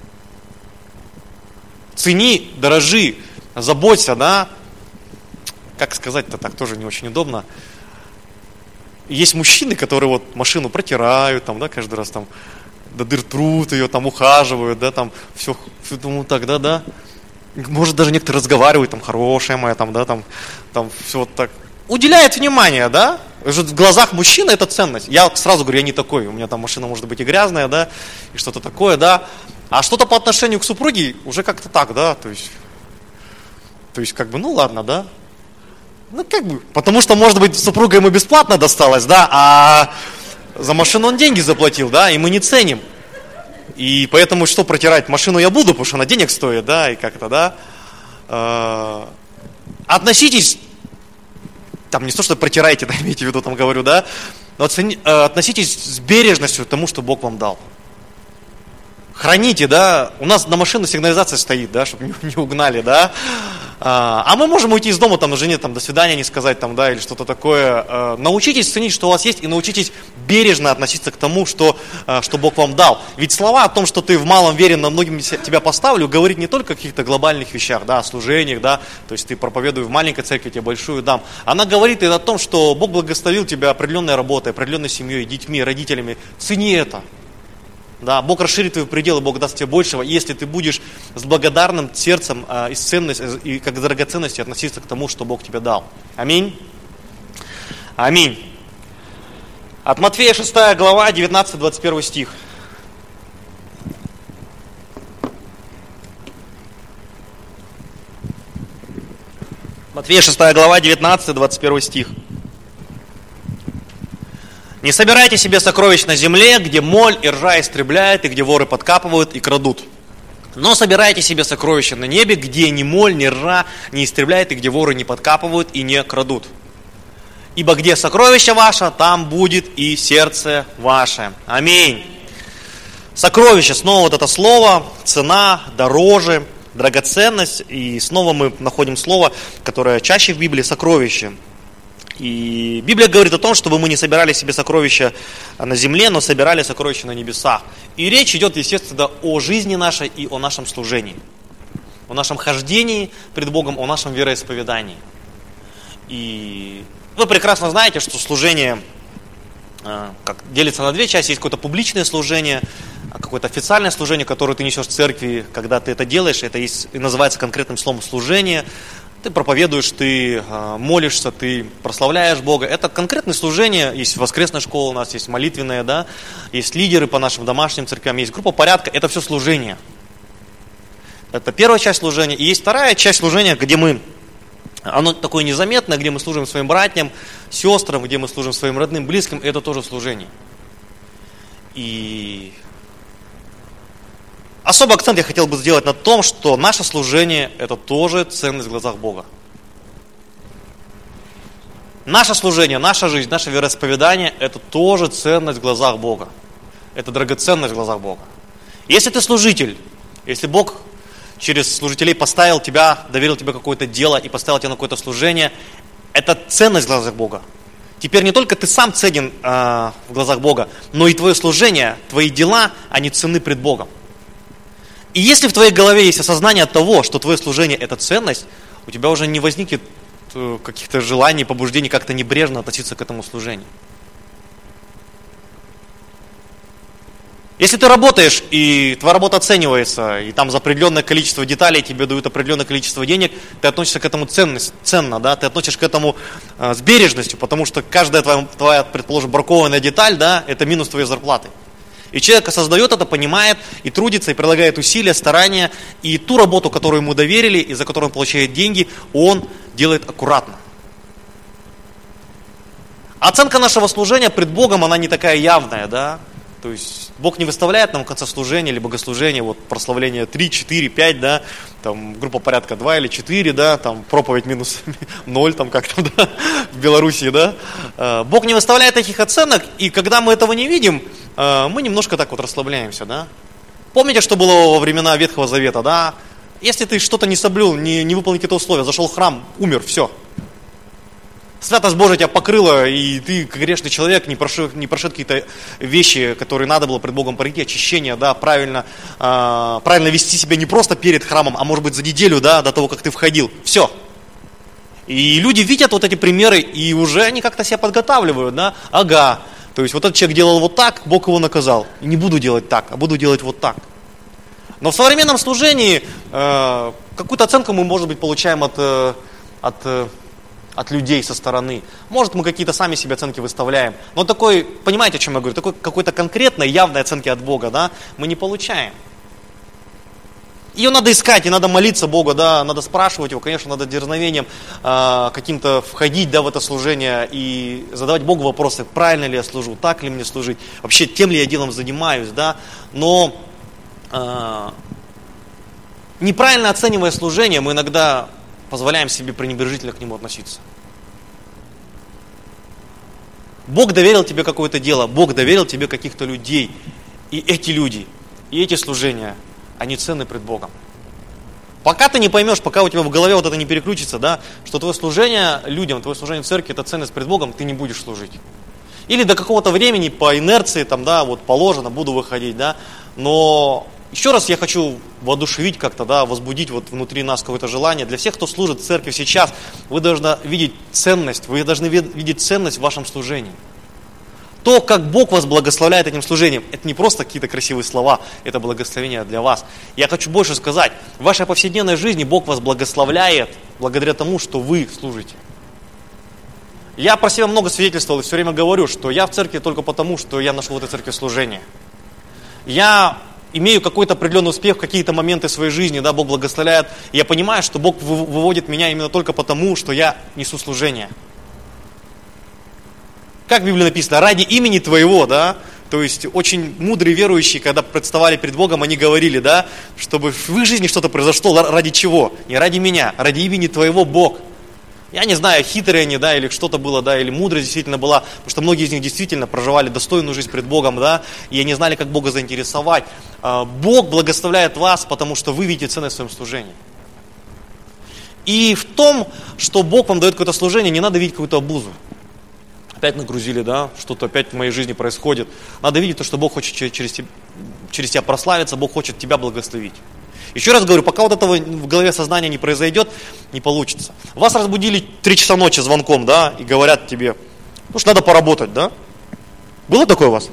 A: Цени, дорожи, заботься, да. Как сказать-то так, тоже не очень удобно. Есть мужчины, которые вот машину протирают, там, да, каждый раз там до дыр трут ее, там ухаживают, да, там все думаю, так, да. Может, даже некоторые разговаривают, там, хорошая моя, там, да, там все вот так. Уделяет внимание, да. В глазах мужчины это ценность. Я сразу говорю, я не такой. У меня там машина может быть и грязная, да, и что-то такое, да. А что-то по отношению к супруге уже как-то так, да, то есть как бы, ну ладно, да. Ну, как бы, потому что, может быть, супруга ему бесплатно досталась, да, а за машину он деньги заплатил, да, и мы не ценим. И поэтому что протирать? Машину я буду, потому что она денег стоит, да, и как-то, да. Относитесь, там не то, что протирайте, да, имейте в виду, там говорю, да, но относитесь с бережностью к тому, что Бог вам дал. Храните, да, у нас на машине сигнализация стоит, да, чтобы не угнали, да. А мы можем уйти из дома, там, жене, там, до свидания не сказать, там, да, или что-то такое. Научитесь ценить, что у вас есть, и научитесь бережно относиться к тому, что Бог вам дал. Ведь слова о том, что ты в малом верен, на многим тебя поставлю, говорит не только о каких-то глобальных вещах, да, о служениях, да, то есть ты проповедуй в маленькой церкви, тебе большую дам. Она говорит и о том, что Бог благословил тебя определенной работой, определенной семьей, детьми, родителями. Цени это. Да, Бог расширит твои пределы, Бог даст тебе большего, если ты будешь с благодарным сердцем и как драгоценностью относиться к тому, что Бог тебе дал. Аминь. Аминь. От Матфея 6 глава, 19-21 стих. Матфея 6 глава, 19-21 стих. «Не собирайте себе сокровищ на земле, где моль и ржа истребляют, и где воры подкапывают и крадут. Но собирайте себе сокровища на небе, где ни моль, ни ржа не истребляет, и где воры не подкапывают и не крадут. Ибо где сокровище ваше, там будет и сердце ваше». Аминь. Сокровище, снова вот это слово, цена, дороже, драгоценность. И снова мы находим слово, которое чаще в Библии, сокровище. И Библия говорит о том, чтобы мы не собирали себе сокровища на земле, но собирали сокровища на небесах. И речь идет, естественно, о жизни нашей и о нашем служении. О нашем хождении пред Богом, о нашем вероисповедании. И вы прекрасно знаете, что служение как делится на две части. Есть какое-то публичное служение, какое-то официальное служение, которое ты несешь в церкви. Когда ты это делаешь, это и называется конкретным словом служение. Ты проповедуешь, ты молишься, ты прославляешь Бога. Это конкретное служение. Есть воскресная школа у нас, есть молитвенная, да? Есть лидеры по нашим домашним церквям, есть группа порядка. Это все служение. Это первая часть служения. И есть вторая часть служения, где оно такое незаметное, где мы служим своим братьям, сестрам, где мы служим своим родным, близким. Это тоже служение. И особый акцент я хотел бы сделать на том, что наше служение – это тоже ценность в глазах Бога. Наше служение, наша жизнь, наше вероисповедание – это тоже ценность в глазах Бога. Это драгоценность в глазах Бога. Если ты служитель, если Бог через служителей поставил тебя, доверил тебе какое-то дело и поставил тебя на какое-то служение, это ценность в глазах Бога. Теперь не только ты сам ценен в глазах Бога, но и твое служение, твои дела, они ценны пред Богом. И если в твоей голове есть осознание того, что твое служение – это ценность, у тебя уже не возникнет каких-то желаний, побуждений как-то небрежно относиться к этому служению. Если ты работаешь, и твоя работа оценивается, и там за определенное количество деталей тебе дают определенное количество денег, ты относишься к этому ценно, да? Ты относишься к этому с бережностью, потому что каждая твоя, предположим, бракованная деталь, да, это минус твоей зарплаты. И человек осознает это, понимает, и трудится, и прилагает усилия, старания, и ту работу, которую ему доверили, и за которую он получает деньги, он делает аккуратно. Оценка нашего служения пред Богом, она не такая явная, да? То есть Бог не выставляет нам в конце служения или богослужения, вот прославление 3, 4, 5, да, там группа порядка 2 или 4, да, там проповедь минус 0, там как там, да, в Белоруссии, да. Бог не выставляет таких оценок, и когда мы этого не видим, мы немножко так вот расслабляемся, да. Помните, что было во времена Ветхого Завета, да? Если ты что-то не соблюл, не выполнил какие-то условия, зашел в храм, умер, все. Святость Божия тебя покрыла, и ты, как грешный человек, не прошел какие-то вещи, которые надо было пред Богом пройти, очищение, да, правильно вести себя не просто перед храмом, а может быть за неделю, да, до того, как ты входил. Все. И люди видят вот эти примеры, и уже они как-то себя подготавливают, да, ага, то есть вот этот человек делал вот так, Бог его наказал. И не буду делать так, а буду делать вот так. Но в современном служении какую-то оценку мы, может быть, получаем от людей со стороны. Может, мы какие-то сами себе оценки выставляем. Но такой, понимаете, о чем я говорю, такой какой-то конкретной, явной оценки от Бога, да, мы не получаем. Ее надо искать, и надо молиться Богу, да, надо спрашивать его, конечно, надо дерзновением каким-то входить, да, в это служение и задавать Богу вопросы, правильно ли я служу, так ли мне служить, вообще тем ли я делом занимаюсь, да, но неправильно оценивая служение, мы иногда позволяем себе пренебрежительно к нему относиться. Бог доверил тебе какое-то дело, Бог доверил тебе каких-то людей. И эти люди, и эти служения, они ценны пред Богом. Пока ты не поймешь, пока у тебя в голове вот это не переключится, да, что твое служение людям, твое служение в церкви – это ценность пред Богом, ты не будешь служить. Или до какого-то времени по инерции, там, да, вот положено, буду выходить, да, но еще раз я хочу воодушевить как-то, да, возбудить вот внутри нас какое-то желание. Для всех, кто служит в церкви сейчас, вы должны видеть ценность, в вашем служении. То, как Бог вас благословляет этим служением, это не просто какие-то красивые слова, это благословение для вас. Я хочу больше сказать, в вашей повседневной жизни Бог вас благословляет благодаря тому, что вы служите. Я про себя много свидетельствовал и все время говорю, что я в церкви только потому, что я нашел в этой церкви служение. Я имею какой-то определенный успех в какие-то моменты своей жизни, да, Бог благословляет. Я понимаю, что Бог выводит меня именно только потому, что я несу служение. Как в Библии написано, ради имени Твоего, да, то есть очень мудрые верующие, когда представали перед Богом, они говорили, да, чтобы в их жизни что-то произошло, ради чего? Не ради меня, ради имени Твоего, Бог. Я не знаю, хитрые они, да, или что-то было, да, или мудрость действительно была, потому что многие из них действительно проживали достойную жизнь пред Богом, да, и они знали, как Бога заинтересовать. Бог благословляет вас, потому что вы видите ценность в своем служении. И в том, что Бог вам дает какое-то служение, не надо видеть какую-то обузу. Опять нагрузили, да, что-то опять в моей жизни происходит. Надо видеть то, что Бог хочет через тебя прославиться, Бог хочет тебя благословить. Еще раз говорю, пока вот этого в голове сознания не произойдет, не получится. Вас разбудили 3 часа ночи звонком, да, и говорят тебе, ну что надо поработать, да? Было такое у вас?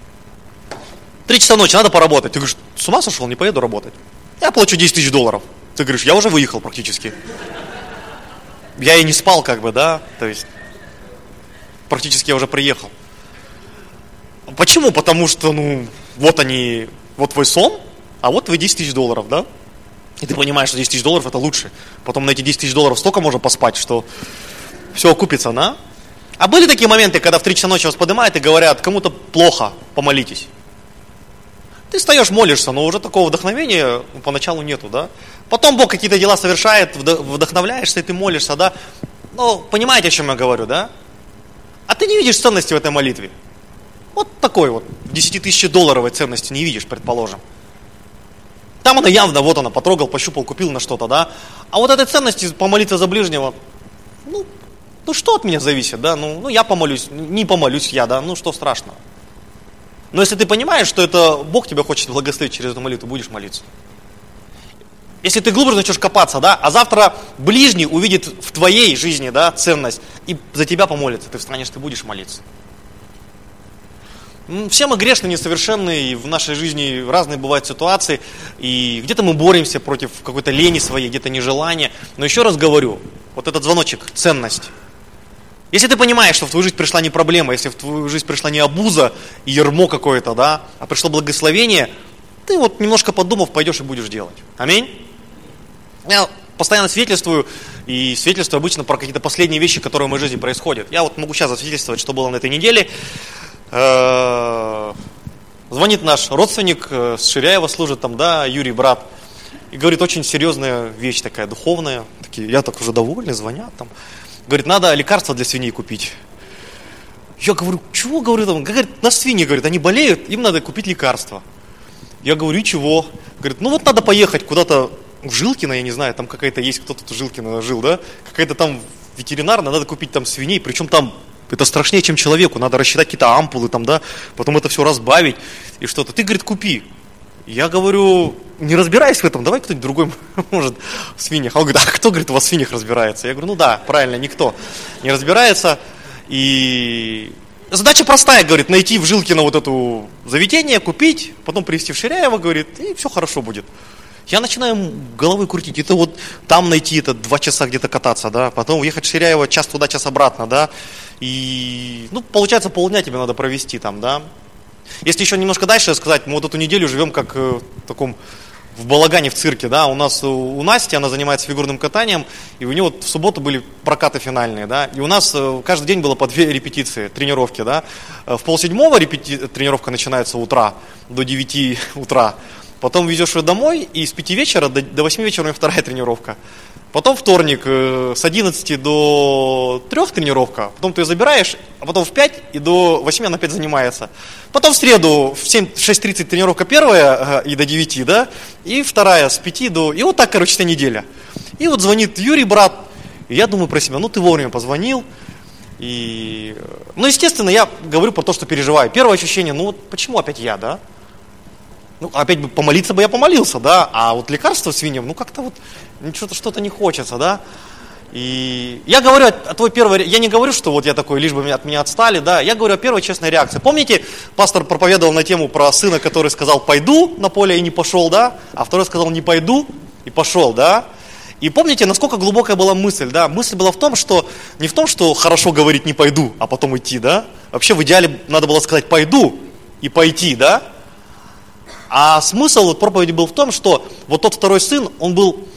A: 3 часа ночи, надо поработать. Ты говоришь, с ума сошел, не поеду работать. Я плачу $10 000. Ты говоришь, я уже выехал практически. Я и не спал как бы, да, то есть практически я уже приехал. Почему? Потому что, вот они, вот твой сон, а вот твои 10 тысяч долларов, да? И ты понимаешь, что 10 тысяч долларов это лучше. Потом на эти 10 тысяч долларов столько можно поспать, что все окупится, да? А были такие моменты, когда в 3 часа ночи вас поднимают и говорят, кому-то плохо, помолитесь. Ты встаешь, молишься, но уже такого вдохновения поначалу нету, да? Потом Бог какие-то дела совершает, вдохновляешься, и ты молишься, да? Ну, понимаете, о чем я говорю, да? А ты не видишь ценности в этой молитве. Вот такой вот 10-тысячедолларовой ценности не видишь, предположим. Там она явно, вот она, потрогал, пощупал, купил на что-то, да? А вот этой ценности помолиться за ближнего, ну что от меня зависит, да? Ну я помолюсь, не помолюсь я, да? Ну что страшного? Но если ты понимаешь, что это Бог тебя хочет благословить через эту молитву, будешь молиться. Если ты глубже начнешь копаться, да, а завтра ближний увидит в твоей жизни, да, ценность и за тебя помолится, ты встанешь, ты будешь молиться. Все мы грешны, несовершенны, и в нашей жизни разные бывают ситуации, и где-то мы боремся против какой-то лени своей, где-то нежелания. Но еще раз говорю, вот этот звоночек, ценность. Если ты понимаешь, что в твою жизнь пришла не проблема, если в твою жизнь пришла не обуза и ярмо какое-то, да, а пришло благословение, ты вот немножко подумав, пойдешь и будешь делать. Аминь. Я постоянно свидетельствую, и свидетельствую обычно про какие-то последние вещи, которые в моей жизни происходят. Я вот могу сейчас засвидетельствовать, что было на этой неделе. Звонит наш родственник, с Ширяева служит там, да, Юрий, брат, и говорит, очень серьезная вещь такая, духовная. Такие, я так уже довольный, звонят там. Говорит, надо лекарства для свиней купить. Я говорю, чего, говорю, там? Говорит, наши свиньи, говорит, они болеют, им надо купить лекарства. Я говорю, и чего? Говорит, ну вот надо поехать куда-то в Жилкино, я не знаю, там какая-то есть, кто тут в Жилкино жил, да? Какая-то там ветеринарная, надо купить там свиней, причем там это страшнее, чем человеку, надо рассчитать какие-то ампулы там, да? Потом это все разбавить и что-то. Ты, говорит, купи. Я говорю, не разбираюсь в этом, давай кто-нибудь другой может в свиньях. А он говорит, а кто, говорит, у вас в свиньях разбирается? Я говорю, ну да, правильно, никто не разбирается. И задача простая, говорит, найти в Жилкино вот это заведение, купить, потом привезти в Ширяево, говорит, и все хорошо будет. Я начинаю головой крутить, это вот там найти, это 2 часа где-то кататься, да, потом уехать в Ширяево, час туда, час обратно, да, и, получается, полдня тебе надо провести там, да. Если еще немножко дальше сказать, мы вот эту неделю живем как в таком, в балагане в цирке, да, у нас, у Насти, она занимается фигурным катанием, и у нее вот в субботу были прокаты финальные, да, и у нас каждый день было по 2 репетиции, тренировки, да, в 6:30 тренировка начинается утра, до 9 утра, потом везешь ее домой, и с 5 вечера до 8 вечера у нее 2-я тренировка. Потом вторник с 11 до 3 тренировка, потом ты ее забираешь, а потом в 5 и до 8 она опять занимается. Потом в среду в 6:30 тренировка первая и до 9, да, и вторая с 5 до... И вот так, короче, вся неделя. И вот звонит Юрий, брат, и я думаю про себя, ну ты вовремя позвонил. И... Ну, естественно, я говорю про то, что переживаю. Первое ощущение, ну вот почему опять я, да? Ну, опять бы помолиться бы я помолился, да, а вот лекарство свиньям, ну как-то вот что-то не хочется, да. И я говорю о твой первой, я не говорю, что вот я такой, лишь бы от меня отстали, да, я говорю о первой честной реакции. Помните, пастор проповедовал на тему про сына, который сказал пойду на поле и не пошел, да, а второй сказал не пойду и пошел, да. И помните, насколько глубокая была мысль, да, мысль была в том, что, не в том, что хорошо говорить не пойду, а потом идти, да. Вообще в идеале надо было сказать пойду и пойти, да. А смысл вот проповеди был в том, что вот тот второй сын, он был,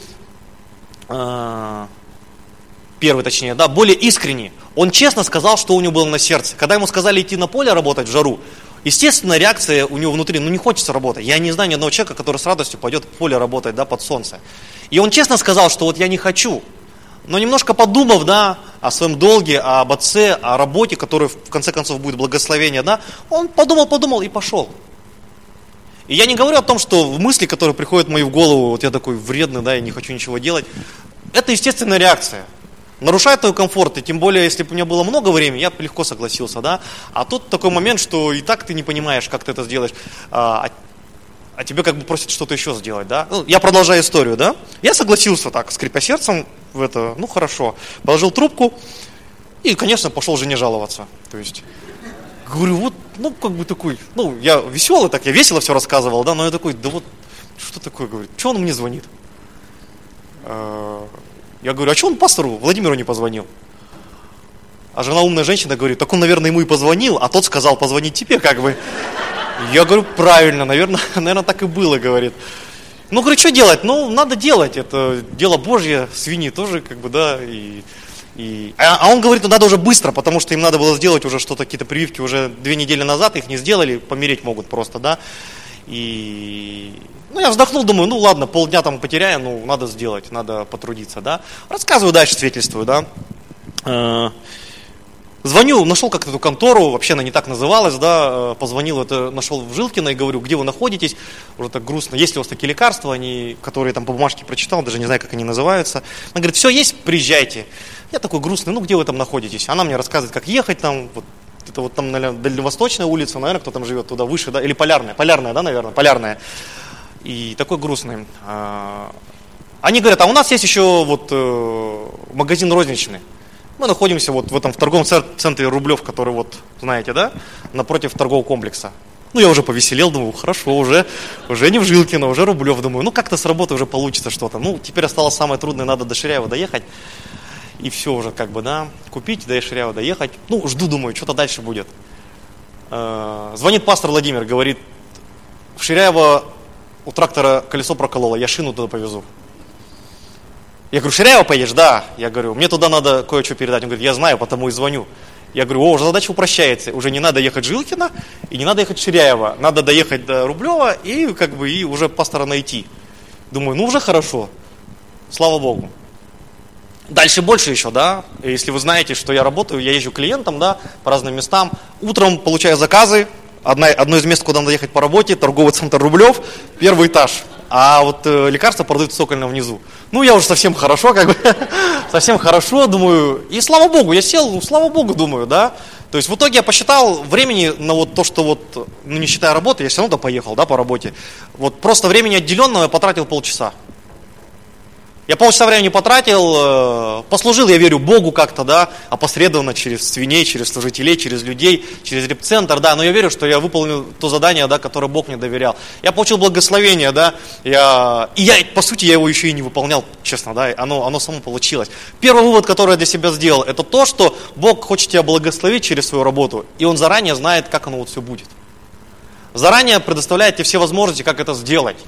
A: первый точнее, да, более искренний. Он честно сказал, что у него было на сердце. Когда ему сказали идти на поле работать в жару, естественно, реакция у него внутри, ну не хочется работать. Я не знаю ни одного человека, который с радостью пойдет в поле работать, да, под солнце. И он честно сказал, что вот я не хочу. Но немножко подумав, да, о своем долге, об отце, о работе, которая в конце концов будет благословение, да, он подумал и пошел. И я не говорю о том, что в мысли, которые приходят в голову, вот я такой вредный, да, я не хочу ничего делать, это естественная реакция. Нарушает твой комфорт, и тем более, если бы у меня было много времени, я бы легко согласился, да. А тут такой момент, что и так ты не понимаешь, как ты это сделаешь, а тебе как бы просят что-то еще сделать, да. Ну, я продолжаю историю, да. Я согласился так, скрипя сердцем в это, ну хорошо, положил трубку и, конечно, пошел жене жаловаться, то есть... Говорю, вот, ну, как бы такой, ну, я веселый, так, я весело все рассказывал, да, но я такой, да вот, что такое, говорит, что он мне звонит? Я говорю, а что он пастору Владимиру не позвонил? А жена умная женщина говорит, так он, наверное, ему и позвонил, а тот сказал позвонить тебе, как бы. Я говорю, правильно, наверное, так и было, говорит. Ну, говорю, что делать? Ну, надо делать, это дело Божье, свиньи тоже, как бы, да, А он говорит, ну, надо уже быстро, потому что им надо было сделать уже что-то, какие-то прививки уже 2 недели назад, их не сделали, помереть могут просто, да. Ну, я вздохнул, думаю, ну, ладно, полдня там потеряю, ну, надо сделать, надо потрудиться, да. Рассказываю дальше, свидетельствую, да. Звоню, нашел как-то эту контору, вообще она не так называлась, да, позвонил, нашел в Жилкино и говорю, где вы находитесь, уже так грустно, есть ли у вас такие лекарства, которые там по бумажке прочитал, даже не знаю, как они называются. Она говорит, все есть, приезжайте. Я такой грустный, ну где вы там находитесь? Она мне рассказывает, как ехать там, вот, это вот там, наверное, Дальневосточная улица, наверное, кто там живет, туда выше, да, или Полярная, да, наверное, Полярная. И такой грустный. Они говорят, а у нас есть еще вот магазин розничный. Мы находимся вот в этом в торговом центре Рублев, который вот, знаете, да, напротив торгового комплекса. Ну, я уже повеселел, думаю, хорошо, уже не в Жилкино, уже Рублев, думаю, ну, как-то с работы уже получится что-то. Ну, теперь осталось самое трудное, надо до Ширяева доехать. И все уже, как бы, да, купить, до Ширяева доехать. Ну, жду, думаю, что-то дальше будет. Звонит пастор Владимир, говорит, в Ширяево у трактора колесо прокололо, я шину туда повезу. Я говорю, Ширяево поедешь? Да. Я говорю, мне туда надо кое-что передать. Он говорит, я знаю, потому и звоню. Я говорю, уже задача упрощается. Уже не надо ехать в Жилкино и не надо ехать в Ширяево. Надо доехать до Рублева и как бы и уже пастора найти. Думаю, ну уже хорошо. Слава Богу. Дальше больше еще, да. Если вы знаете, что я работаю, я езжу к клиентам, да, по разным местам. Утром получаю заказы. Одно из мест, куда надо ехать по работе, торговый центр Рублев, 1 этаж. А вот лекарства продают цокольно внизу. Ну, я уже совсем хорошо, как бы, совсем хорошо, думаю. И слава Богу, я сел, ну, слава Богу, думаю, да. То есть в итоге я посчитал времени на вот то, что вот, ну, не считая работы, я все равно поехал, да, по работе. Вот просто времени отделенного я потратил полчаса. Я полчаса времени потратил, послужил, я верю, Богу как-то, да, опосредованно через свиней, через служителей, через людей, через репцентр, да, но я верю, что я выполнил то задание, да, которое Бог мне доверял. Я получил благословение, да, по сути, я его еще и не выполнял, честно, да, оно само получилось. Первый вывод, который я для себя сделал, это то, что Бог хочет тебя благословить через свою работу, и Он заранее знает, как оно вот все будет. Заранее предоставляет тебе все возможности, как это сделать.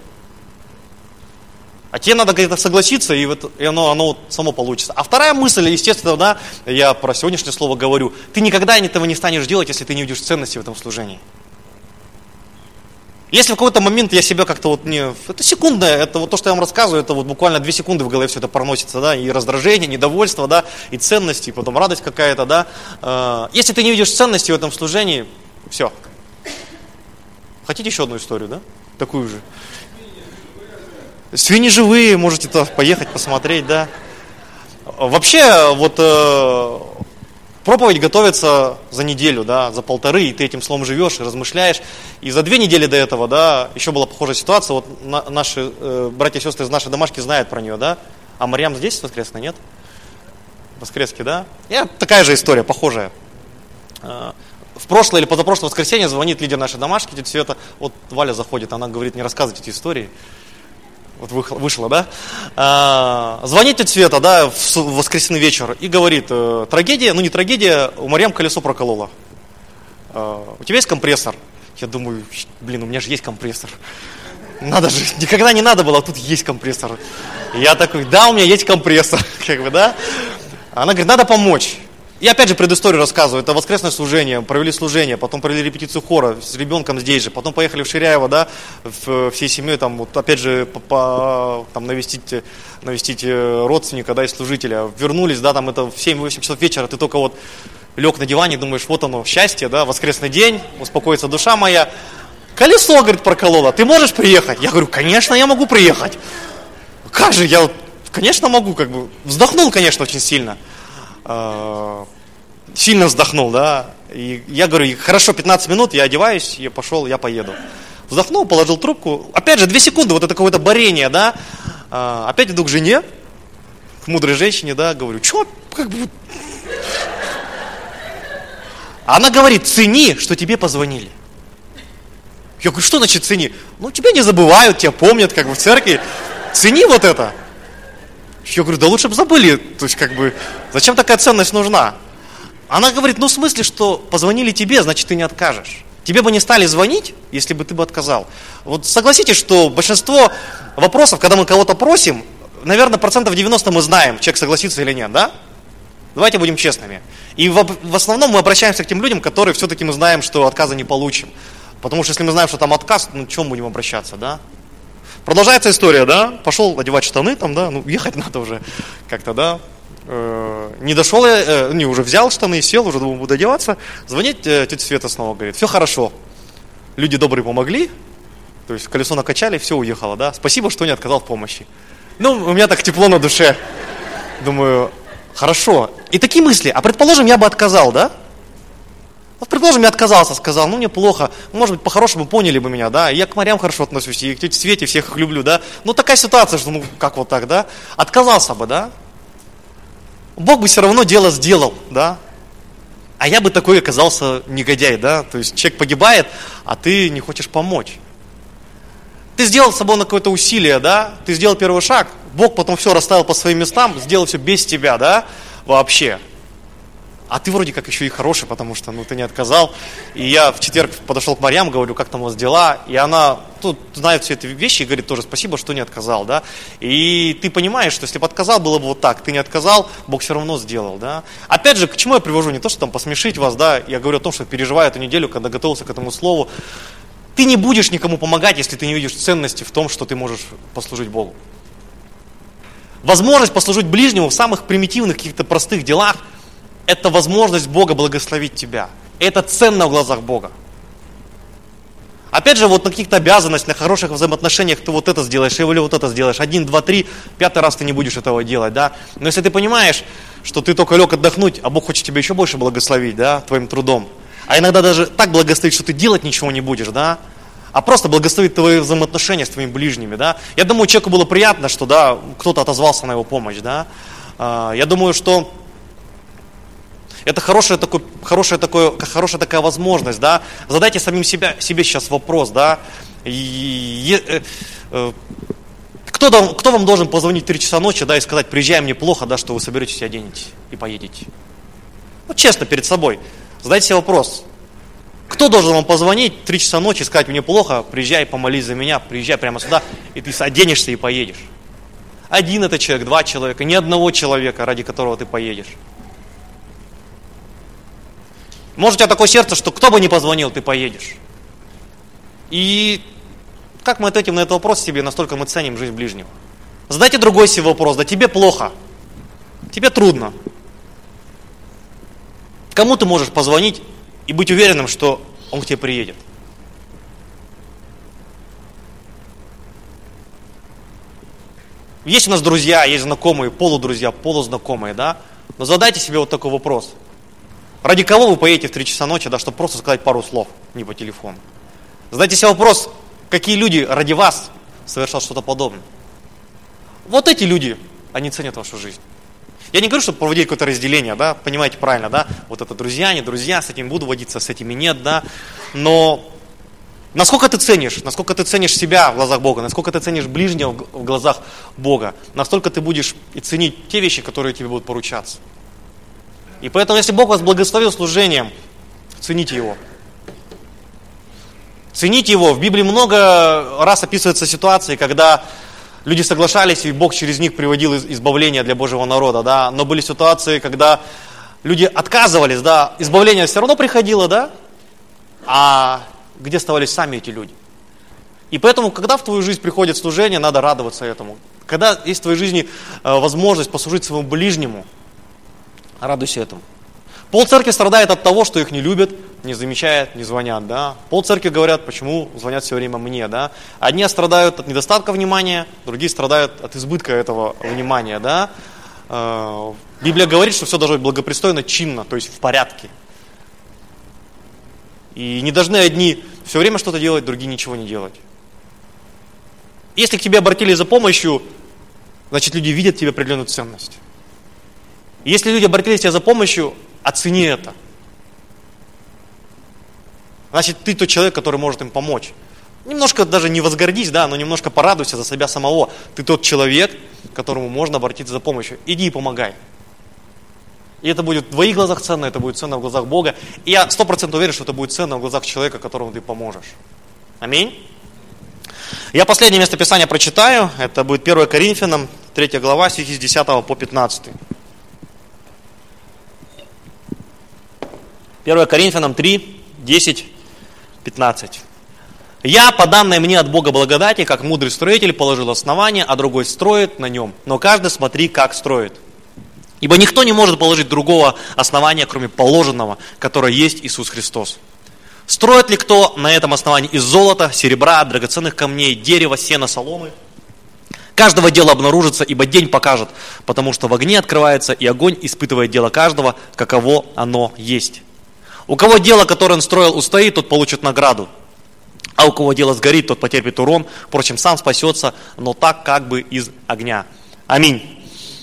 A: А тебе надо где-то согласиться, и оно вот само получится. А вторая мысль, естественно, да, я про сегодняшнее слово говорю, ты никогда этого не станешь делать, если ты не увидишь ценности в этом служении. Если в какой-то момент я себя как-то вот это секундное, это вот то, что я вам рассказываю, это вот буквально 2 секунды в голове все это проносится, да, и раздражение, недовольство, да, и ценности, и потом радость какая-то, да. Если ты не видишь ценности в этом служении, все. Хотите еще одну историю, да? Такую же. Свиньи живые, можете туда поехать, посмотреть, да. Вообще, вот проповедь готовится за неделю, да, за 1,5, и ты этим словом живешь, и размышляешь. И за 2 недели до этого, да, еще была похожая ситуация. Вот наши братья и сестры из нашей домашки знают про нее, да. А Марьям здесь в воскресной, нет? В воскреске, да. Такая же история, похожая. В прошлое или позапрошлое воскресенье звонит лидер нашей домашки, тетя Света. Вот Валя заходит, она говорит, не рассказывайте эти истории. Вот вышла, да, звонит тетя Света, да, в воскресный вечер и говорит, трагедия, ну не трагедия, у Марьям колесо прокололо. У тебя есть компрессор? Я думаю, блин, у меня же есть компрессор. Надо же, никогда не надо было, а тут есть компрессор. И я такой, да, у меня есть компрессор, как бы, да. Она говорит, надо помочь. И опять же предысторию рассказываю, это воскресное служение, провели служение, потом провели репетицию хора с ребенком здесь же, потом поехали в Ширяево, да, всей семьей, там, вот опять же, там, навестить родственника, да, и служителя, вернулись, да, там, это в 7-8 часов вечера, ты только вот лег на диване, думаешь, вот оно, счастье, да, воскресный день, успокоится душа моя, колесо, говорит, прокололо, ты можешь приехать? Я говорю, конечно, я могу приехать. Как же, я, конечно, могу, как бы, вздохнул, конечно, очень сильно. Сильно вздохнул, да, и я говорю, хорошо, 15 минут, я одеваюсь, я пошел, я поеду. Вздохнул, положил трубку, опять же, 2 секунды, вот это какое-то борение, да, опять иду к жене, к мудрой женщине, да, говорю, что, как бы, она говорит, цени, что тебе позвонили. Я говорю, что значит цени? Ну, тебя не забывают, тебя помнят, как бы в церкви, цени вот это. Я говорю, да лучше бы забыли, то есть как бы, зачем такая ценность нужна? Она говорит, ну в смысле, что позвонили тебе, значит ты не откажешь. Тебе бы не стали звонить, если бы ты бы отказал. Вот согласитесь, что большинство вопросов, когда мы кого-то просим, наверное, 90% мы знаем, человек согласится или нет, да? Давайте будем честными. И в основном мы обращаемся к тем людям, которые все-таки мы знаем, что отказа не получим. Потому что если мы знаем, что там отказ, ну, к чему будем обращаться, да? Продолжается история, да? Пошел одевать штаны, там, да? Ну, ехать надо уже как-то, да? Не дошел я, уже взял штаны, сел, уже думал, буду одеваться. Звонит тетя Света снова, говорит, все хорошо. Люди добрые помогли, то есть колесо накачали, все уехало, да? Спасибо, что не отказал в помощи. Ну, у меня так тепло на душе. Думаю, хорошо. И такие мысли, а предположим, я бы отказал, да? Вот, предположим, я отказался, сказал, ну, мне плохо, может быть, по-хорошему поняли бы меня, да? Я к морям хорошо отношусь, и к тете Свете всех их люблю, да? Ну, такая ситуация, что, ну, как вот так, да? Отказался бы, да? Бог бы все равно дело сделал, да? А я бы такой оказался негодяй, да? То есть человек погибает, а ты не хочешь помочь. Ты сделал с собой на какое-то усилие, да? Ты сделал первый шаг, Бог потом все расставил по своим местам, сделал все без тебя, да? Вообще. А ты вроде как еще и хороший, потому что, ну, ты не отказал. И я в четверг подошел к Марьям, говорю, как там у вас дела? И она тут знает все эти вещи и говорит тоже, спасибо, что не отказал, да? И ты понимаешь, что если бы отказал, было бы вот так. Ты не отказал, Бог все равно сделал, да? Опять же, к чему я привожу? Не то, что там посмешить вас, да? Я говорю о том, что переживаю эту неделю, когда готовился к этому слову. Ты не будешь никому помогать, если ты не видишь ценности в том, что ты можешь послужить Богу. Возможность послужить ближнему в самых примитивных, каких-то простых делах – это возможность Бога благословить тебя. Это ценно в глазах Бога. Опять же, вот на каких-то обязанностях, на хороших взаимоотношениях ты вот это сделаешь, или вот это сделаешь. 1, 2, 3, 5 раз ты не будешь этого делать, да. Но если ты понимаешь, что ты только лег отдохнуть, а Бог хочет тебя еще больше благословить, да, твоим трудом. А иногда даже так благословить, что ты делать ничего не будешь, да. А просто благословить твои взаимоотношения с твоими ближними, да. Я думаю, человеку было приятно, что, да, кто-то отозвался на его помощь, да. Я думаю, что это хорошая такая возможность, да. Задайте самим себе сейчас вопрос, да. Кто вам должен позвонить в 3 часа ночи, да, и сказать, приезжай, мне плохо, да, что вы соберетесь, оденетесь и поедете? Вот честно перед собой. Задайте себе вопрос. Кто должен вам позвонить в 3 часа ночи и сказать, мне плохо, приезжай, помолись за меня, приезжай прямо сюда, и ты оденешься и поедешь? 1 это человек, 2 человека, ни одного человека, ради которого ты поедешь. Может, у тебя такое сердце, что кто бы ни позвонил, ты поедешь. И как мы ответим на этот вопрос себе, настолько мы ценим жизнь ближнего. Задайте другой себе вопрос, да тебе плохо, тебе трудно. Кому ты можешь позвонить и быть уверенным, что он к тебе приедет? Есть у нас друзья, есть знакомые, полудрузья, полузнакомые, да? Но задайте себе вот такой вопрос. Ради кого вы поедете в 3 часа ночи, да, чтобы просто сказать пару слов, не по телефону? Задайте себе вопрос, какие люди ради вас совершат что-то подобное. Вот эти люди, они ценят вашу жизнь. Я не говорю, чтобы проводить какое-то разделение, да, понимаете правильно, да, вот это друзья, не друзья, с этим буду водиться, с этими нет, да, но насколько ты ценишь себя в глазах Бога, насколько ты ценишь ближнего в глазах Бога, настолько ты будешь и ценить те вещи, которые тебе будут поручаться. И поэтому, если Бог вас благословил служением, цените его. Цените его. В Библии много раз описываются ситуации, когда люди соглашались, и Бог через них приводил избавление для Божьего народа, да. Но были ситуации, когда люди отказывались, да, избавление все равно приходило, да, а где оставались сами эти люди? И поэтому, когда в твою жизнь приходит служение, надо радоваться этому. Когда есть в твоей жизни возможность послужить своему ближнему, радуйся этому. Полцеркви страдает от того, что их не любят, не замечают, не звонят, да. Полцеркви говорят, почему звонят все время мне, да. Одни страдают от недостатка внимания, другие страдают от избытка этого внимания, да. Библия говорит, что все должно быть благопристойно, чинно, то есть в порядке. И не должны одни все время что-то делать, другие ничего не делать. Если к тебе обратились за помощью, значит, люди видят в тебе определенную ценность. Если люди обратились к тебе за помощью, оцени это. Значит, ты тот человек, который может им помочь. Немножко даже не возгордись, да, но немножко порадуйся за себя самого. Ты тот человек, к которому можно обратиться за помощью. Иди и помогай. И это будет в твоих глазах ценно, это будет ценно в глазах Бога. И я 100% уверен, что это будет ценно в глазах человека, которому ты поможешь. Аминь. Я последнее место Писания прочитаю. Это будет 1 Коринфянам, 3 глава, стихи с 10 по 15. 1 Коринфянам 3, 10, 15. «Я, по данной мне от Бога благодати, как мудрый строитель, положил основание, а другой строит на нем. Но каждый смотри, как строит. Ибо никто не может положить другого основания, кроме положенного, которое есть Иисус Христос. Строит ли кто на этом основании из золота, серебра, драгоценных камней, дерева, сена, соломы? Каждого дела обнаружится, ибо день покажет, потому что в огне открывается, и огонь испытывает дело каждого, каково оно есть. У кого дело, которое он строил, устоит, тот получит награду. А у кого дело сгорит, тот потерпит урон, впрочем, сам спасется, но так как бы из огня». Аминь.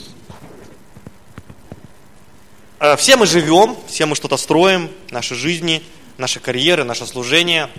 A: Все мы живем, все мы что-то строим, наши жизни, наши карьеры, наше служение.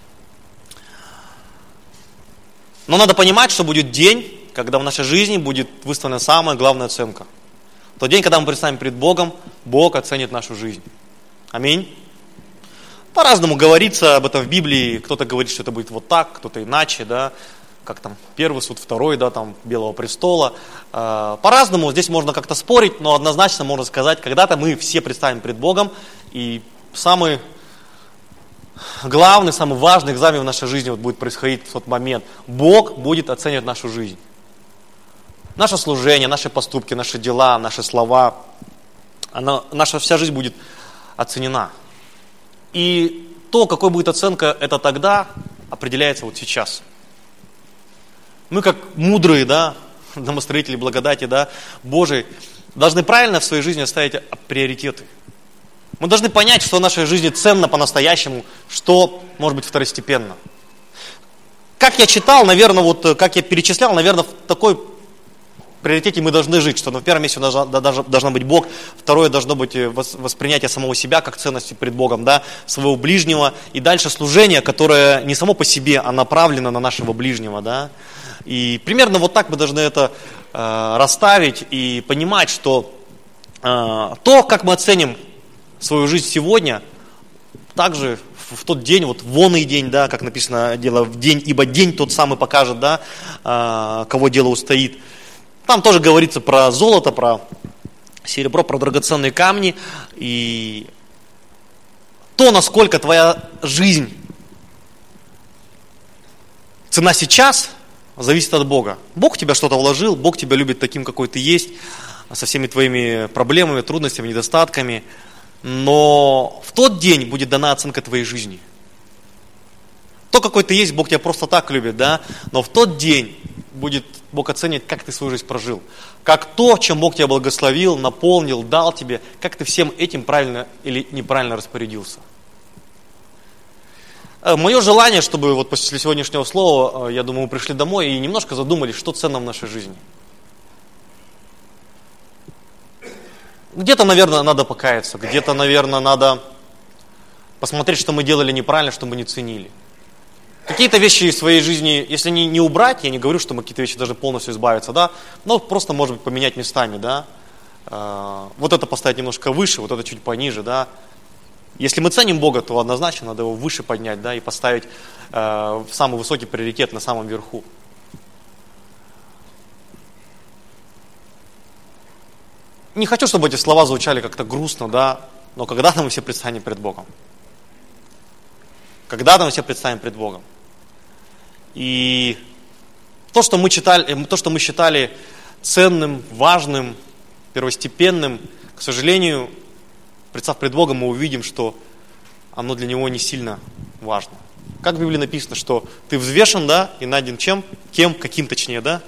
A: Но надо понимать, что будет день, когда в нашей жизни будет выставлена самая главная оценка. Тот день, когда мы предстанем перед Богом, Бог оценит нашу жизнь. Аминь. По-разному говорится об этом в Библии. Кто-то говорит, что это будет вот так, кто-то иначе, да. Как там первый суд, второй, да, там Белого престола. По-разному здесь можно как-то спорить, но однозначно можно сказать, когда-то мы все предстанем перед Богом, и самый главный, самый важный экзамен в нашей жизни вот будет происходить в тот момент. Бог будет оценивать нашу жизнь. Наше служение, наши поступки, наши дела, наши слова. Наша вся жизнь будет оценена. И то, какой будет оценка, это тогда определяется вот сейчас. Мы как мудрые, да, домостроители благодати, да, Божией, должны правильно в своей жизни ставить приоритеты. Мы должны понять, что в нашей жизни ценно по-настоящему, что может быть второстепенно. Как я читал, наверное, вот как я перечислял, наверное, в такой приоритете мы должны жить, что на первом месте должна быть Бог, второе должно быть воспринятие самого себя как ценности пред Богом, да, своего ближнего, и дальше служение, которое не само по себе, а направлено на нашего ближнего, да. И примерно вот так мы должны это расставить и понимать, что то, как мы оценим свою жизнь сегодня, также в тот день, вот вонный день, да, как написано, дело в день, ибо день тот самый покажет, да, кого дело устоит. Там тоже говорится про золото, про серебро, про драгоценные камни. И то, насколько твоя жизнь цена сейчас, зависит от Бога. Бог в тебя что-то вложил, Бог тебя любит таким, какой ты есть, со всеми твоими проблемами, трудностями, недостатками. Но в тот день будет дана оценка твоей жизни. То, какой ты есть, Бог тебя просто так любит, да? Но в тот день будет Бог оценивать, как ты свою жизнь прожил. Как то, чем Бог тебя благословил, наполнил, дал тебе, как ты всем этим правильно или неправильно распорядился. Мое желание, чтобы вот после сегодняшнего слова, я думаю, мы пришли домой и немножко задумались, что ценно в нашей жизни. Где-то, наверное, надо покаяться, где-то, наверное, надо посмотреть, что мы делали неправильно, что мы не ценили. Какие-то вещи в своей жизни, если не убрать, я не говорю, что мы какие-то вещи должны полностью избавиться, да, но просто, может быть, поменять местами, да. Вот это поставить немножко выше, вот это чуть пониже, да. Если мы ценим Бога, то однозначно надо его выше поднять, да, и поставить в самый высокий приоритет на самом верху. Не хочу, чтобы эти слова звучали как-то грустно, да, но когда-то мы все предстанем пред Богом. Когда-то мы все предстанем пред Богом. И то, что мы считали ценным, важным, первостепенным, к сожалению, представ пред Богом, мы увидим, что оно для Него не сильно важно. Как в Библии написано, что ты взвешен, да, и найден чем? Каким точнее, да?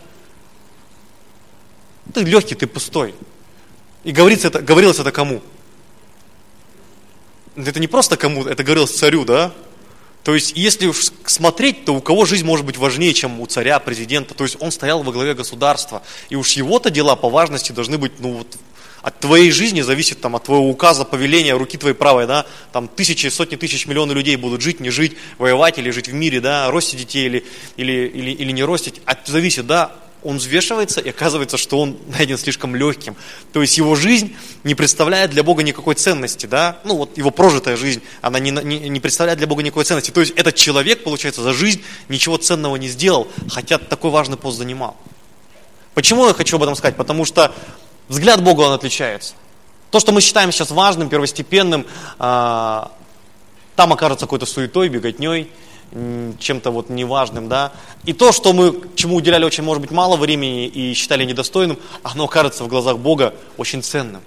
A: Ты легкий, ты пустой. И говорилось это кому? Это не просто кому, это говорилось царю, да? То есть, если уж смотреть, то у кого жизнь может быть важнее, чем у царя, президента. То есть, он стоял во главе государства. И уж его-то дела по важности должны быть, От твоей жизни зависит там, от твоего указа, повеления, руки твоей правой, да, там тысячи, сотни тысяч, миллионы людей будут жить, не жить, воевать или жить в мире, да, ростить детей или не ростить, зависит, да, он взвешивается, и оказывается, что он найден слишком легким. То есть его жизнь не представляет для Бога никакой ценности, да, ну вот его прожитая жизнь, она не представляет для Бога никакой ценности. То есть этот человек, получается, за жизнь ничего ценного не сделал, хотя такой важный пост занимал. Почему я хочу об этом сказать? Потому что взгляд Бога, он отличается. То, что мы считаем сейчас важным, первостепенным, там окажется какой-то суетой, беготней, чем-то вот неважным, да. И то, что мы, чему уделяли очень, может быть, мало времени и считали недостойным, оно окажется в глазах Бога очень ценным.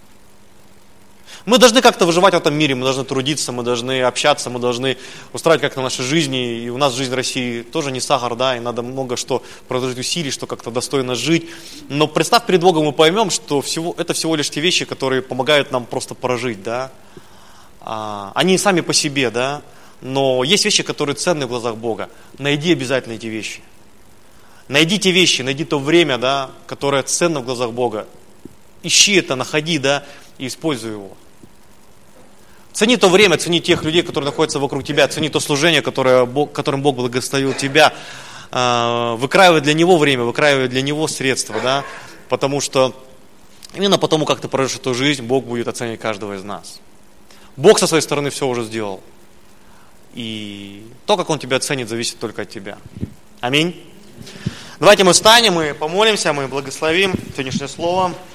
A: Мы должны как-то выживать в этом мире, мы должны трудиться, мы должны общаться, мы должны устраивать как-то наши жизни. И у нас жизнь в России тоже не сахар, да, и надо много что приложить усилий, что как-то достойно жить. Но представь, перед Богом мы поймем, что это всего лишь те вещи, которые помогают нам просто прожить, да. Они сами по себе, да. Но есть вещи, которые ценны в глазах Бога. Найди обязательно эти вещи. Найди те вещи, найди то время, да, которое ценно в глазах Бога. Ищи это, находи, да, и используй его. Цени то время, цени тех людей, которые находятся вокруг тебя, цени то служение, которым Бог благословил тебя. Выкраивай для Него время, выкраивай для Него средства, да, потому что именно потому, как ты проживешь эту жизнь, Бог будет оценивать каждого из нас. Бог со своей стороны все уже сделал. И то, как Он тебя оценит, зависит только от тебя. Аминь. Давайте мы встанем, мы помолимся, мы благословим сегодняшнее слово.